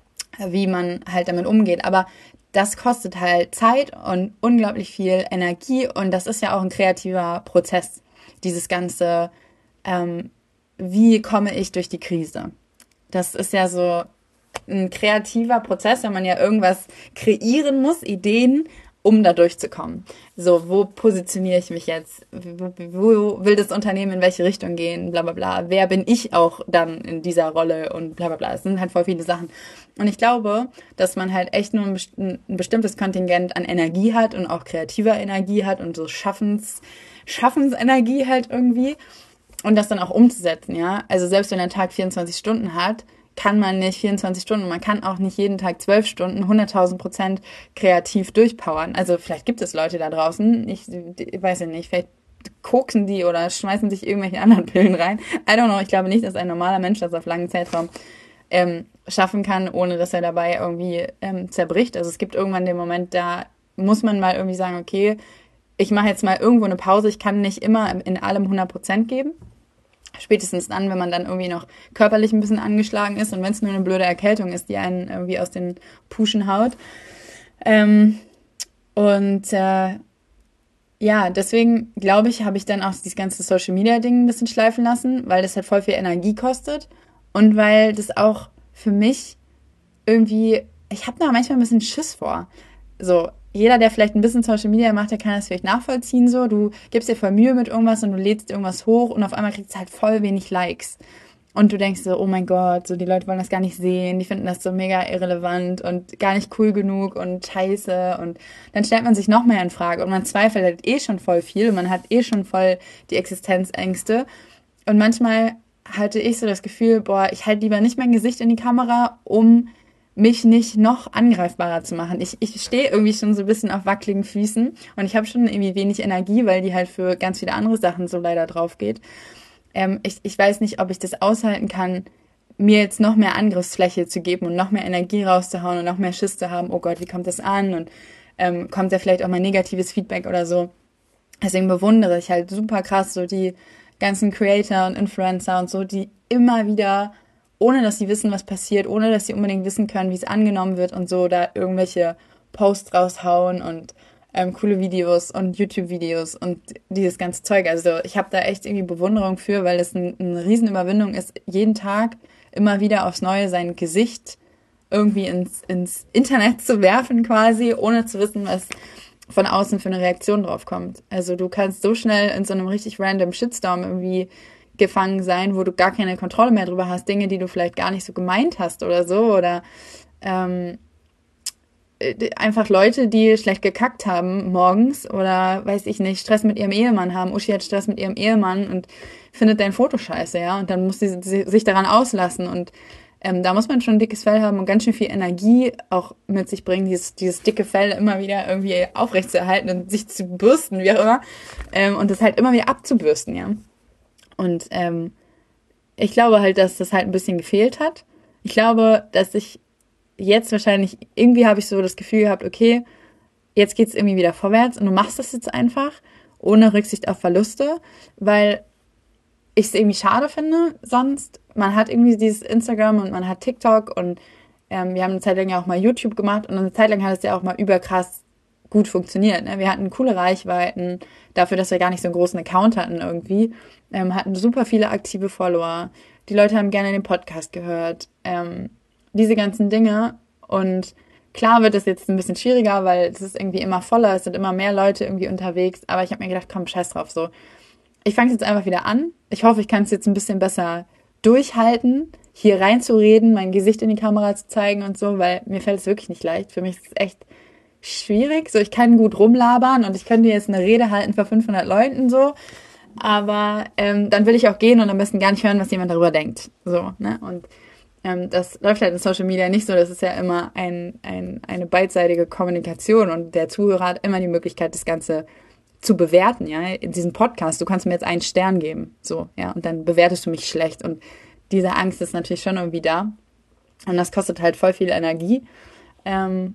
wie man halt damit umgeht. Aber das kostet halt Zeit und unglaublich viel Energie und das ist ja auch ein kreativer Prozess, dieses ganze, ähm, wie komme ich durch die Krise? Das ist ja so ein kreativer Prozess, wenn man ja irgendwas kreieren muss, Ideen, um da durchzukommen. So, wo positioniere ich mich jetzt? Wo, wo will das Unternehmen in welche Richtung gehen? Bla bla bla. Wer bin ich auch dann in dieser Rolle? Und bla bla bla. Es sind halt voll viele Sachen. Und ich glaube, dass man halt echt nur ein, best- ein bestimmtes Kontingent an Energie hat und auch kreativer Energie hat und so Schaffens, Schaffensenergie halt irgendwie. Und das dann auch umzusetzen, ja. Also selbst wenn ein Tag vierundzwanzig Stunden hat, kann man nicht vierundzwanzig Stunden, man kann auch nicht jeden Tag zwölf Stunden, hunderttausend Prozent kreativ durchpowern. Also vielleicht gibt es Leute da draußen, ich, ich weiß ja nicht, vielleicht koksen die oder schmeißen sich irgendwelche anderen Pillen rein. I don't know, ich glaube nicht, dass ein normaler Mensch das auf langen Zeitraum ähm, schaffen kann, ohne dass er dabei irgendwie ähm, zerbricht. Also es gibt irgendwann den Moment, da muss man mal irgendwie sagen, okay, ich mache jetzt mal irgendwo eine Pause, ich kann nicht immer in allem hundert Prozent geben. Spätestens dann, wenn man dann irgendwie noch körperlich ein bisschen angeschlagen ist und wenn es nur eine blöde Erkältung ist, die einen irgendwie aus den Puschen haut. Ähm, und äh, ja, deswegen glaube ich, habe ich dann auch dieses ganze Social-Media-Ding ein bisschen schleifen lassen, weil das halt voll viel Energie kostet und weil das auch für mich irgendwie, ich habe da manchmal ein bisschen Schiss vor. So, jeder, der vielleicht ein bisschen Social Media macht, der kann das vielleicht nachvollziehen so. Du gibst dir voll Mühe mit irgendwas und du lädst irgendwas hoch und auf einmal kriegst du halt voll wenig Likes. Und du denkst so, oh mein Gott, so die Leute wollen das gar nicht sehen, die finden das so mega irrelevant und gar nicht cool genug und scheiße. Und dann stellt man sich noch mehr in Frage und man zweifelt halt eh schon voll viel und man hat eh schon voll die Existenzängste. Und manchmal hatte ich so das Gefühl, boah, ich halte lieber nicht mein Gesicht in die Kamera, um mich nicht noch angreifbarer zu machen. Ich, ich stehe irgendwie schon so ein bisschen auf wackeligen Füßen und ich habe schon irgendwie wenig Energie, weil die halt für ganz viele andere Sachen so leider drauf geht. Ähm, ich, ich weiß nicht, ob ich das aushalten kann, mir jetzt noch mehr Angriffsfläche zu geben und noch mehr Energie rauszuhauen und noch mehr Schiss zu haben, oh Gott, wie kommt das an? Und ähm, kommt da vielleicht auch mal negatives Feedback oder so. Deswegen bewundere ich halt super krass so die ganzen Creator und Influencer und so, die immer wieder, ohne dass sie wissen, was passiert, ohne dass sie unbedingt wissen können, wie es angenommen wird und so, da irgendwelche Posts raushauen und ähm, coole Videos und YouTube-Videos und dieses ganze Zeug. Also ich habe da echt irgendwie Bewunderung für, weil das ein, eine Riesenüberwindung ist, jeden Tag immer wieder aufs Neue sein Gesicht irgendwie ins, ins Internet zu werfen quasi, ohne zu wissen, was von außen für eine Reaktion drauf kommt. Also du kannst so schnell in so einem richtig random Shitstorm irgendwie gefangen sein, wo du gar keine Kontrolle mehr drüber hast, Dinge, die du vielleicht gar nicht so gemeint hast oder so, oder ähm, einfach Leute, die schlecht gekackt haben morgens oder, weiß ich nicht, Stress mit ihrem Ehemann haben. Uschi hat Stress mit ihrem Ehemann und findet dein Foto scheiße, ja, und dann muss sie sich daran auslassen und ähm, da muss man schon ein dickes Fell haben und ganz schön viel Energie auch mit sich bringen, dieses, dieses dicke Fell immer wieder irgendwie aufrechtzuerhalten und sich zu bürsten, wie auch immer, ähm, und das halt immer wieder abzubürsten, ja. Und ähm, ich glaube halt, dass das halt ein bisschen gefehlt hat. Ich glaube, dass ich jetzt wahrscheinlich, irgendwie habe ich so das Gefühl gehabt, okay, jetzt geht's irgendwie wieder vorwärts und du machst das jetzt einfach, ohne Rücksicht auf Verluste, weil ich es irgendwie schade finde sonst. Man hat irgendwie dieses Instagram und man hat TikTok und ähm, wir haben eine Zeit lang ja auch mal YouTube gemacht und eine Zeit lang hat es ja auch mal überkrass gut funktioniert. Ne? Wir hatten coole Reichweiten, dafür, dass wir gar nicht so einen großen Account hatten irgendwie, ähm, hatten super viele aktive Follower. Die Leute haben gerne den Podcast gehört. Ähm, diese ganzen Dinge. Und klar wird es jetzt ein bisschen schwieriger, weil es ist irgendwie immer voller, es sind immer mehr Leute irgendwie unterwegs. Aber ich habe mir gedacht, komm, scheiß drauf so. Ich fange jetzt einfach wieder an. Ich hoffe, ich kann es jetzt ein bisschen besser durchhalten, hier reinzureden, mein Gesicht in die Kamera zu zeigen und so, weil mir fällt es wirklich nicht leicht. Für mich ist es echt schwierig. So, ich kann gut rumlabern und ich könnte jetzt eine Rede halten vor fünfhundert Leuten so, aber ähm, dann will ich auch gehen und am besten gar nicht hören, was jemand darüber denkt. So, ne? Und ähm, das läuft halt in Social Media nicht so. Das ist ja immer ein, ein, eine beidseitige Kommunikation und der Zuhörer hat immer die Möglichkeit, das Ganze zu bewerten, ja, in diesem Podcast. Du kannst mir jetzt einen Stern geben, so, ja, und dann bewertest du mich schlecht und diese Angst ist natürlich schon irgendwie da und das kostet halt voll viel Energie ähm,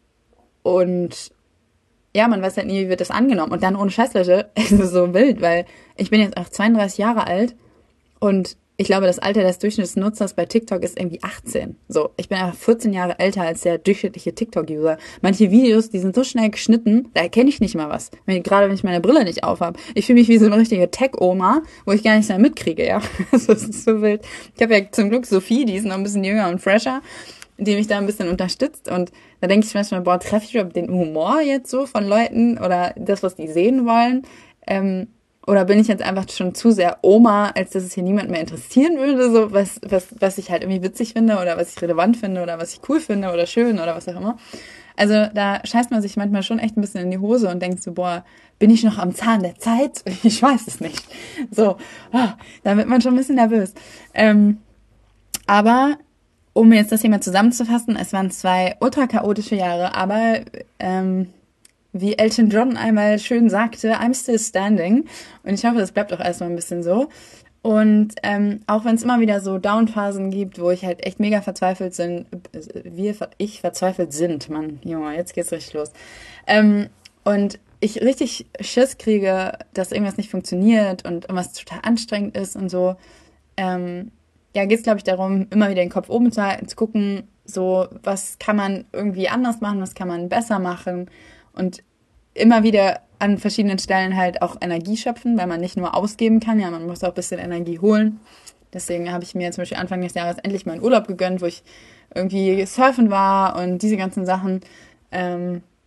und ja, man weiß halt nie, wie wird das angenommen. Und dann ohne Scheiß, Leute, es ist so wild, weil ich bin jetzt auch zweiunddreißig Jahre alt und ich glaube, das Alter des Durchschnittsnutzers bei TikTok ist irgendwie achtzehn. So, ich bin einfach vierzehn Jahre älter als der durchschnittliche TikTok-User. Manche Videos, die sind so schnell geschnitten, da erkenne ich nicht mal was. Wenn, gerade wenn ich meine Brille nicht aufhab. Ich fühle mich wie so eine richtige Tech-Oma, wo ich gar nichts mehr mitkriege, ja. Das ist so wild. Ich habe ja zum Glück Sophie, die ist noch ein bisschen jünger und fresher, die mich da ein bisschen unterstützt. Und da denke ich manchmal, boah, treffe ich überhaupt den Humor jetzt so von Leuten oder das, was die sehen wollen? Ähm, Oder bin ich jetzt einfach schon zu sehr Oma, als dass es hier niemand mehr interessieren würde, so was, was, was ich halt irgendwie witzig finde oder was ich relevant finde oder was ich cool finde oder schön oder was auch immer. Also da scheißt man sich manchmal schon echt ein bisschen in die Hose und denkt so, boah, bin ich noch am Zahn der Zeit? Ich weiß es nicht. So, oh, da wird man schon ein bisschen nervös. Ähm, aber um jetzt das Thema zusammenzufassen, es waren zwei ultra chaotische Jahre, aber ähm, wie Elton John einmal schön sagte, I'm still standing. Und ich hoffe, das bleibt auch erstmal ein bisschen so. Und ähm, auch wenn es immer wieder so Downphasen gibt, wo ich halt echt mega verzweifelt bin, wir, ich verzweifelt sind, Mann, Junge, jetzt geht's richtig los. Ähm, und ich richtig Schiss kriege, dass irgendwas nicht funktioniert und irgendwas total anstrengend ist und so, ähm, ja, geht's, glaube ich, darum, immer wieder den Kopf oben zu halten, zu gucken, so, was kann man irgendwie anders machen, was kann man besser machen und immer wieder an verschiedenen Stellen halt auch Energie schöpfen, weil man nicht nur ausgeben kann, ja, man muss auch ein bisschen Energie holen. Deswegen habe ich mir zum Beispiel Anfang des Jahres endlich mal einen Urlaub gegönnt, wo ich irgendwie surfen war und diese ganzen Sachen. Ähm,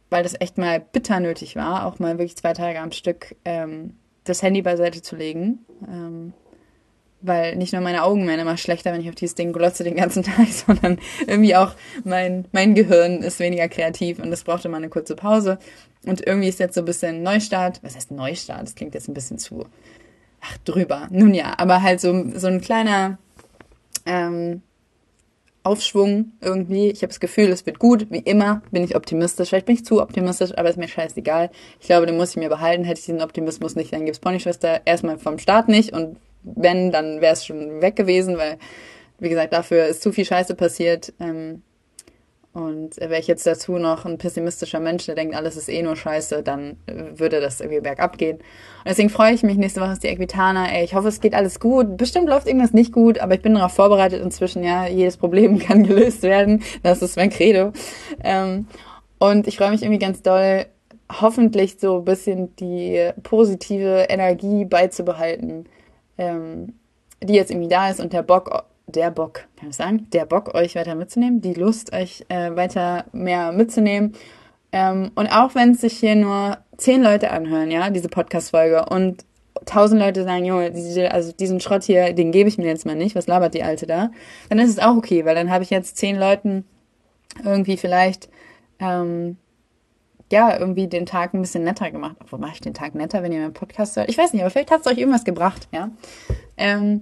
weil das echt mal bitter nötig war, auch mal wirklich zwei Tage am Stück ähm, das Handy beiseite zu legen. Ähm, weil nicht nur meine Augen werden immer schlechter, wenn ich auf dieses Ding glotze den ganzen Tag, sondern irgendwie auch mein, mein Gehirn ist weniger kreativ und das brauchte mal eine kurze Pause. Und irgendwie ist jetzt so ein bisschen Neustart. Was heißt Neustart? Das klingt jetzt ein bisschen zu, ach, drüber. Nun ja, aber halt so, so ein kleiner ähm, Aufschwung irgendwie. Ich habe das Gefühl, es wird gut. Wie immer bin ich optimistisch. Vielleicht bin ich zu optimistisch, aber ist mir scheißegal. Ich glaube, den muss ich mir behalten. Hätte ich diesen Optimismus nicht, dann gibt's Ponyschwester erstmal vom Start nicht. Und wenn, dann wäre es schon weg gewesen, weil, wie gesagt, dafür ist zu viel Scheiße passiert. Ähm, und wäre ich jetzt dazu noch ein pessimistischer Mensch, der denkt, alles ist eh nur Scheiße, dann äh, würde das irgendwie bergab gehen. Und deswegen freue ich mich, nächste Woche ist die Equitana. Ey, ich hoffe, es geht alles gut. Bestimmt läuft irgendwas nicht gut, aber ich bin darauf vorbereitet inzwischen, ja, jedes Problem kann gelöst werden. Das ist mein Credo. Ähm, und ich freue mich irgendwie ganz doll, hoffentlich so ein bisschen die positive Energie beizubehalten, ähm, die jetzt irgendwie da ist und der Bock, der Bock, kann ich sagen, der Bock, euch weiter mitzunehmen, die Lust, euch äh, weiter mehr mitzunehmen. Ähm, und auch wenn es sich hier nur zehn Leute anhören, ja, diese Podcast-Folge und tausend Leute sagen, Junge, diese, also diesen Schrott hier, den gebe ich mir jetzt mal nicht, was labert die Alte da? Dann ist es auch okay, weil dann habe ich jetzt zehn Leuten irgendwie vielleicht, ähm, ja, irgendwie den Tag ein bisschen netter gemacht. Obwohl, mache ich den Tag netter, wenn ihr meinen Podcast hört? Ich weiß nicht, aber vielleicht hat es euch irgendwas gebracht, ja. Ähm,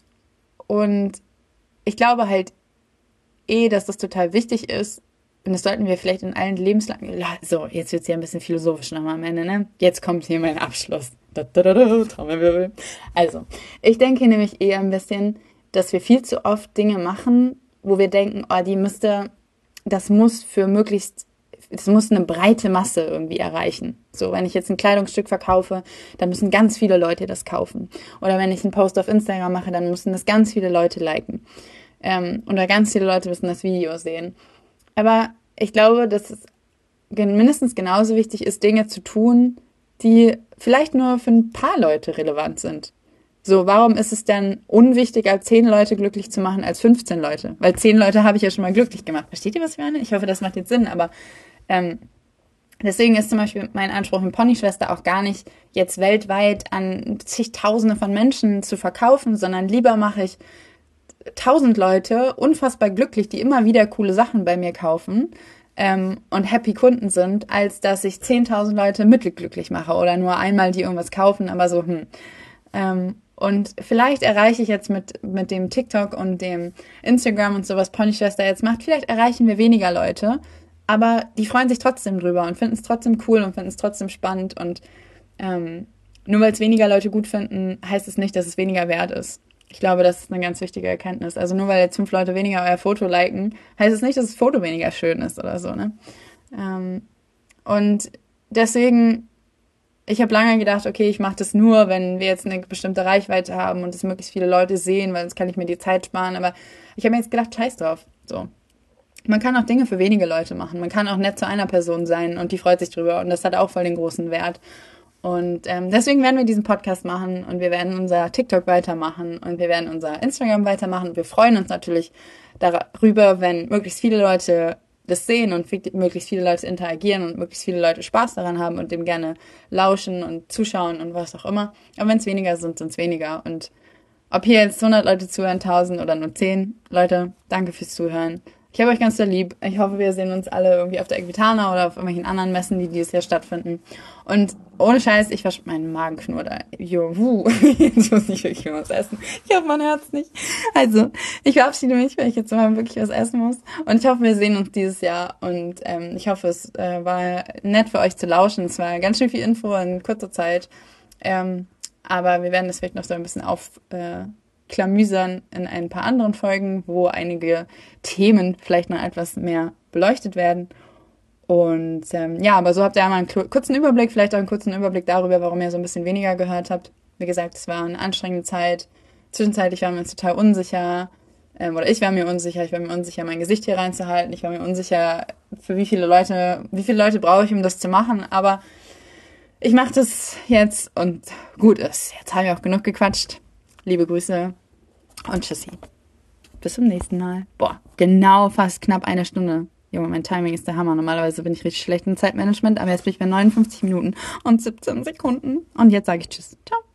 und ich glaube halt eh, dass das total wichtig ist. Und das sollten wir vielleicht in allen Lebenslagen. So, jetzt wird es ja ein bisschen philosophisch nochmal am Ende, ne? Jetzt kommt hier mein Abschluss. Da, da, da, da, Trommelwirbel. Also, ich denke nämlich eher ein bisschen, dass wir viel zu oft Dinge machen, wo wir denken, oh, die müsste, das muss für möglichst, es muss eine breite Masse irgendwie erreichen. So, wenn ich jetzt ein Kleidungsstück verkaufe, dann müssen ganz viele Leute das kaufen. Oder wenn ich einen Post auf Instagram mache, dann müssen das ganz viele Leute liken. Ähm, oder ganz viele Leute müssen das Video sehen. Aber ich glaube, dass es mindestens genauso wichtig ist, Dinge zu tun, die vielleicht nur für ein paar Leute relevant sind. So, warum ist es denn unwichtiger, zehn Leute glücklich zu machen als fünfzehn Leute? Weil zehn Leute habe ich ja schon mal glücklich gemacht. Versteht ihr, was ich meine? Ich hoffe, das macht jetzt Sinn, aber ähm, deswegen ist zum Beispiel mein Anspruch in Ponyschwester auch gar nicht, jetzt weltweit an zigtausende von Menschen zu verkaufen, sondern lieber mache ich tausend Leute unfassbar glücklich, die immer wieder coole Sachen bei mir kaufen ähm, und happy Kunden sind, als dass ich zehntausend Leute mittelglücklich mache oder nur einmal, die irgendwas kaufen, aber so, hm. Ähm, und vielleicht erreiche ich jetzt mit, mit dem TikTok und dem Instagram und sowas Ponyschwester jetzt macht, vielleicht erreichen wir weniger Leute, aber die freuen sich trotzdem drüber und finden es trotzdem cool und finden es trotzdem spannend und ähm, nur weil es weniger Leute gut finden, heißt es nicht, dass es weniger wert ist. Ich glaube, das ist eine ganz wichtige Erkenntnis. Also nur weil jetzt fünf Leute weniger euer Foto liken, heißt es nicht, dass das Foto weniger schön ist oder so, ne? Ähm, und deswegen, ich habe lange gedacht, okay, ich mache das nur, wenn wir jetzt eine bestimmte Reichweite haben und es möglichst viele Leute sehen, weil sonst kann ich mir die Zeit sparen. Aber ich habe mir jetzt gedacht, scheiß drauf. So. Man kann auch Dinge für wenige Leute machen. Man kann auch nett zu einer Person sein und die freut sich drüber. Und das hat auch voll den großen Wert. Und ähm, deswegen werden wir diesen Podcast machen und wir werden unser TikTok weitermachen und wir werden unser Instagram weitermachen. Wir freuen uns natürlich darüber, wenn möglichst viele Leute das sehen und möglichst viele Leute interagieren und möglichst viele Leute Spaß daran haben und dem gerne lauschen und zuschauen und was auch immer. Aber wenn es weniger sind, sind es weniger. Und ob hier jetzt hundert Leute zuhören, tausend oder nur zehn Leute, danke fürs Zuhören. Ich habe euch ganz sehr lieb. Ich hoffe, wir sehen uns alle irgendwie auf der Equitana oder auf irgendwelchen anderen Messen, die dieses Jahr stattfinden. Und ohne Scheiß, ich verstehe meinen Magen knurrt. Jo, wuh. Jetzt muss ich wirklich was essen. Ich hoffe, man hört es nicht. Also, ich verabschiede mich, weil ich jetzt mal wirklich was essen muss. Und ich hoffe, wir sehen uns dieses Jahr. Und ähm, ich hoffe, es äh, war nett für euch zu lauschen. Es war ganz schön viel Info in kurzer Zeit. Ähm, aber wir werden das vielleicht noch so ein bisschen auf... Äh, klamüsern in ein paar anderen Folgen, wo einige Themen vielleicht noch etwas mehr beleuchtet werden. Und ähm, ja, aber so habt ihr einmal einen kurzen Überblick, vielleicht auch einen kurzen Überblick darüber, warum ihr so ein bisschen weniger gehört habt. Wie gesagt, es war eine anstrengende Zeit. Zwischenzeitlich waren wir uns total unsicher. Ähm, oder ich war mir unsicher. Ich war mir unsicher, mein Gesicht hier reinzuhalten. Ich war mir unsicher, für wie viele Leute, wie viele Leute brauche ich, um das zu machen. Aber ich mache das jetzt und gut ist. Jetzt habe ich auch genug gequatscht. Liebe Grüße und tschüssi. Bis zum nächsten Mal. Boah, genau fast knapp eine Stunde. Junge, mein Timing ist der Hammer. Normalerweise bin ich richtig schlecht im Zeitmanagement, aber jetzt bin ich bei neunundfünfzig Minuten und siebzehn Sekunden. Und jetzt sage ich Tschüss. Ciao.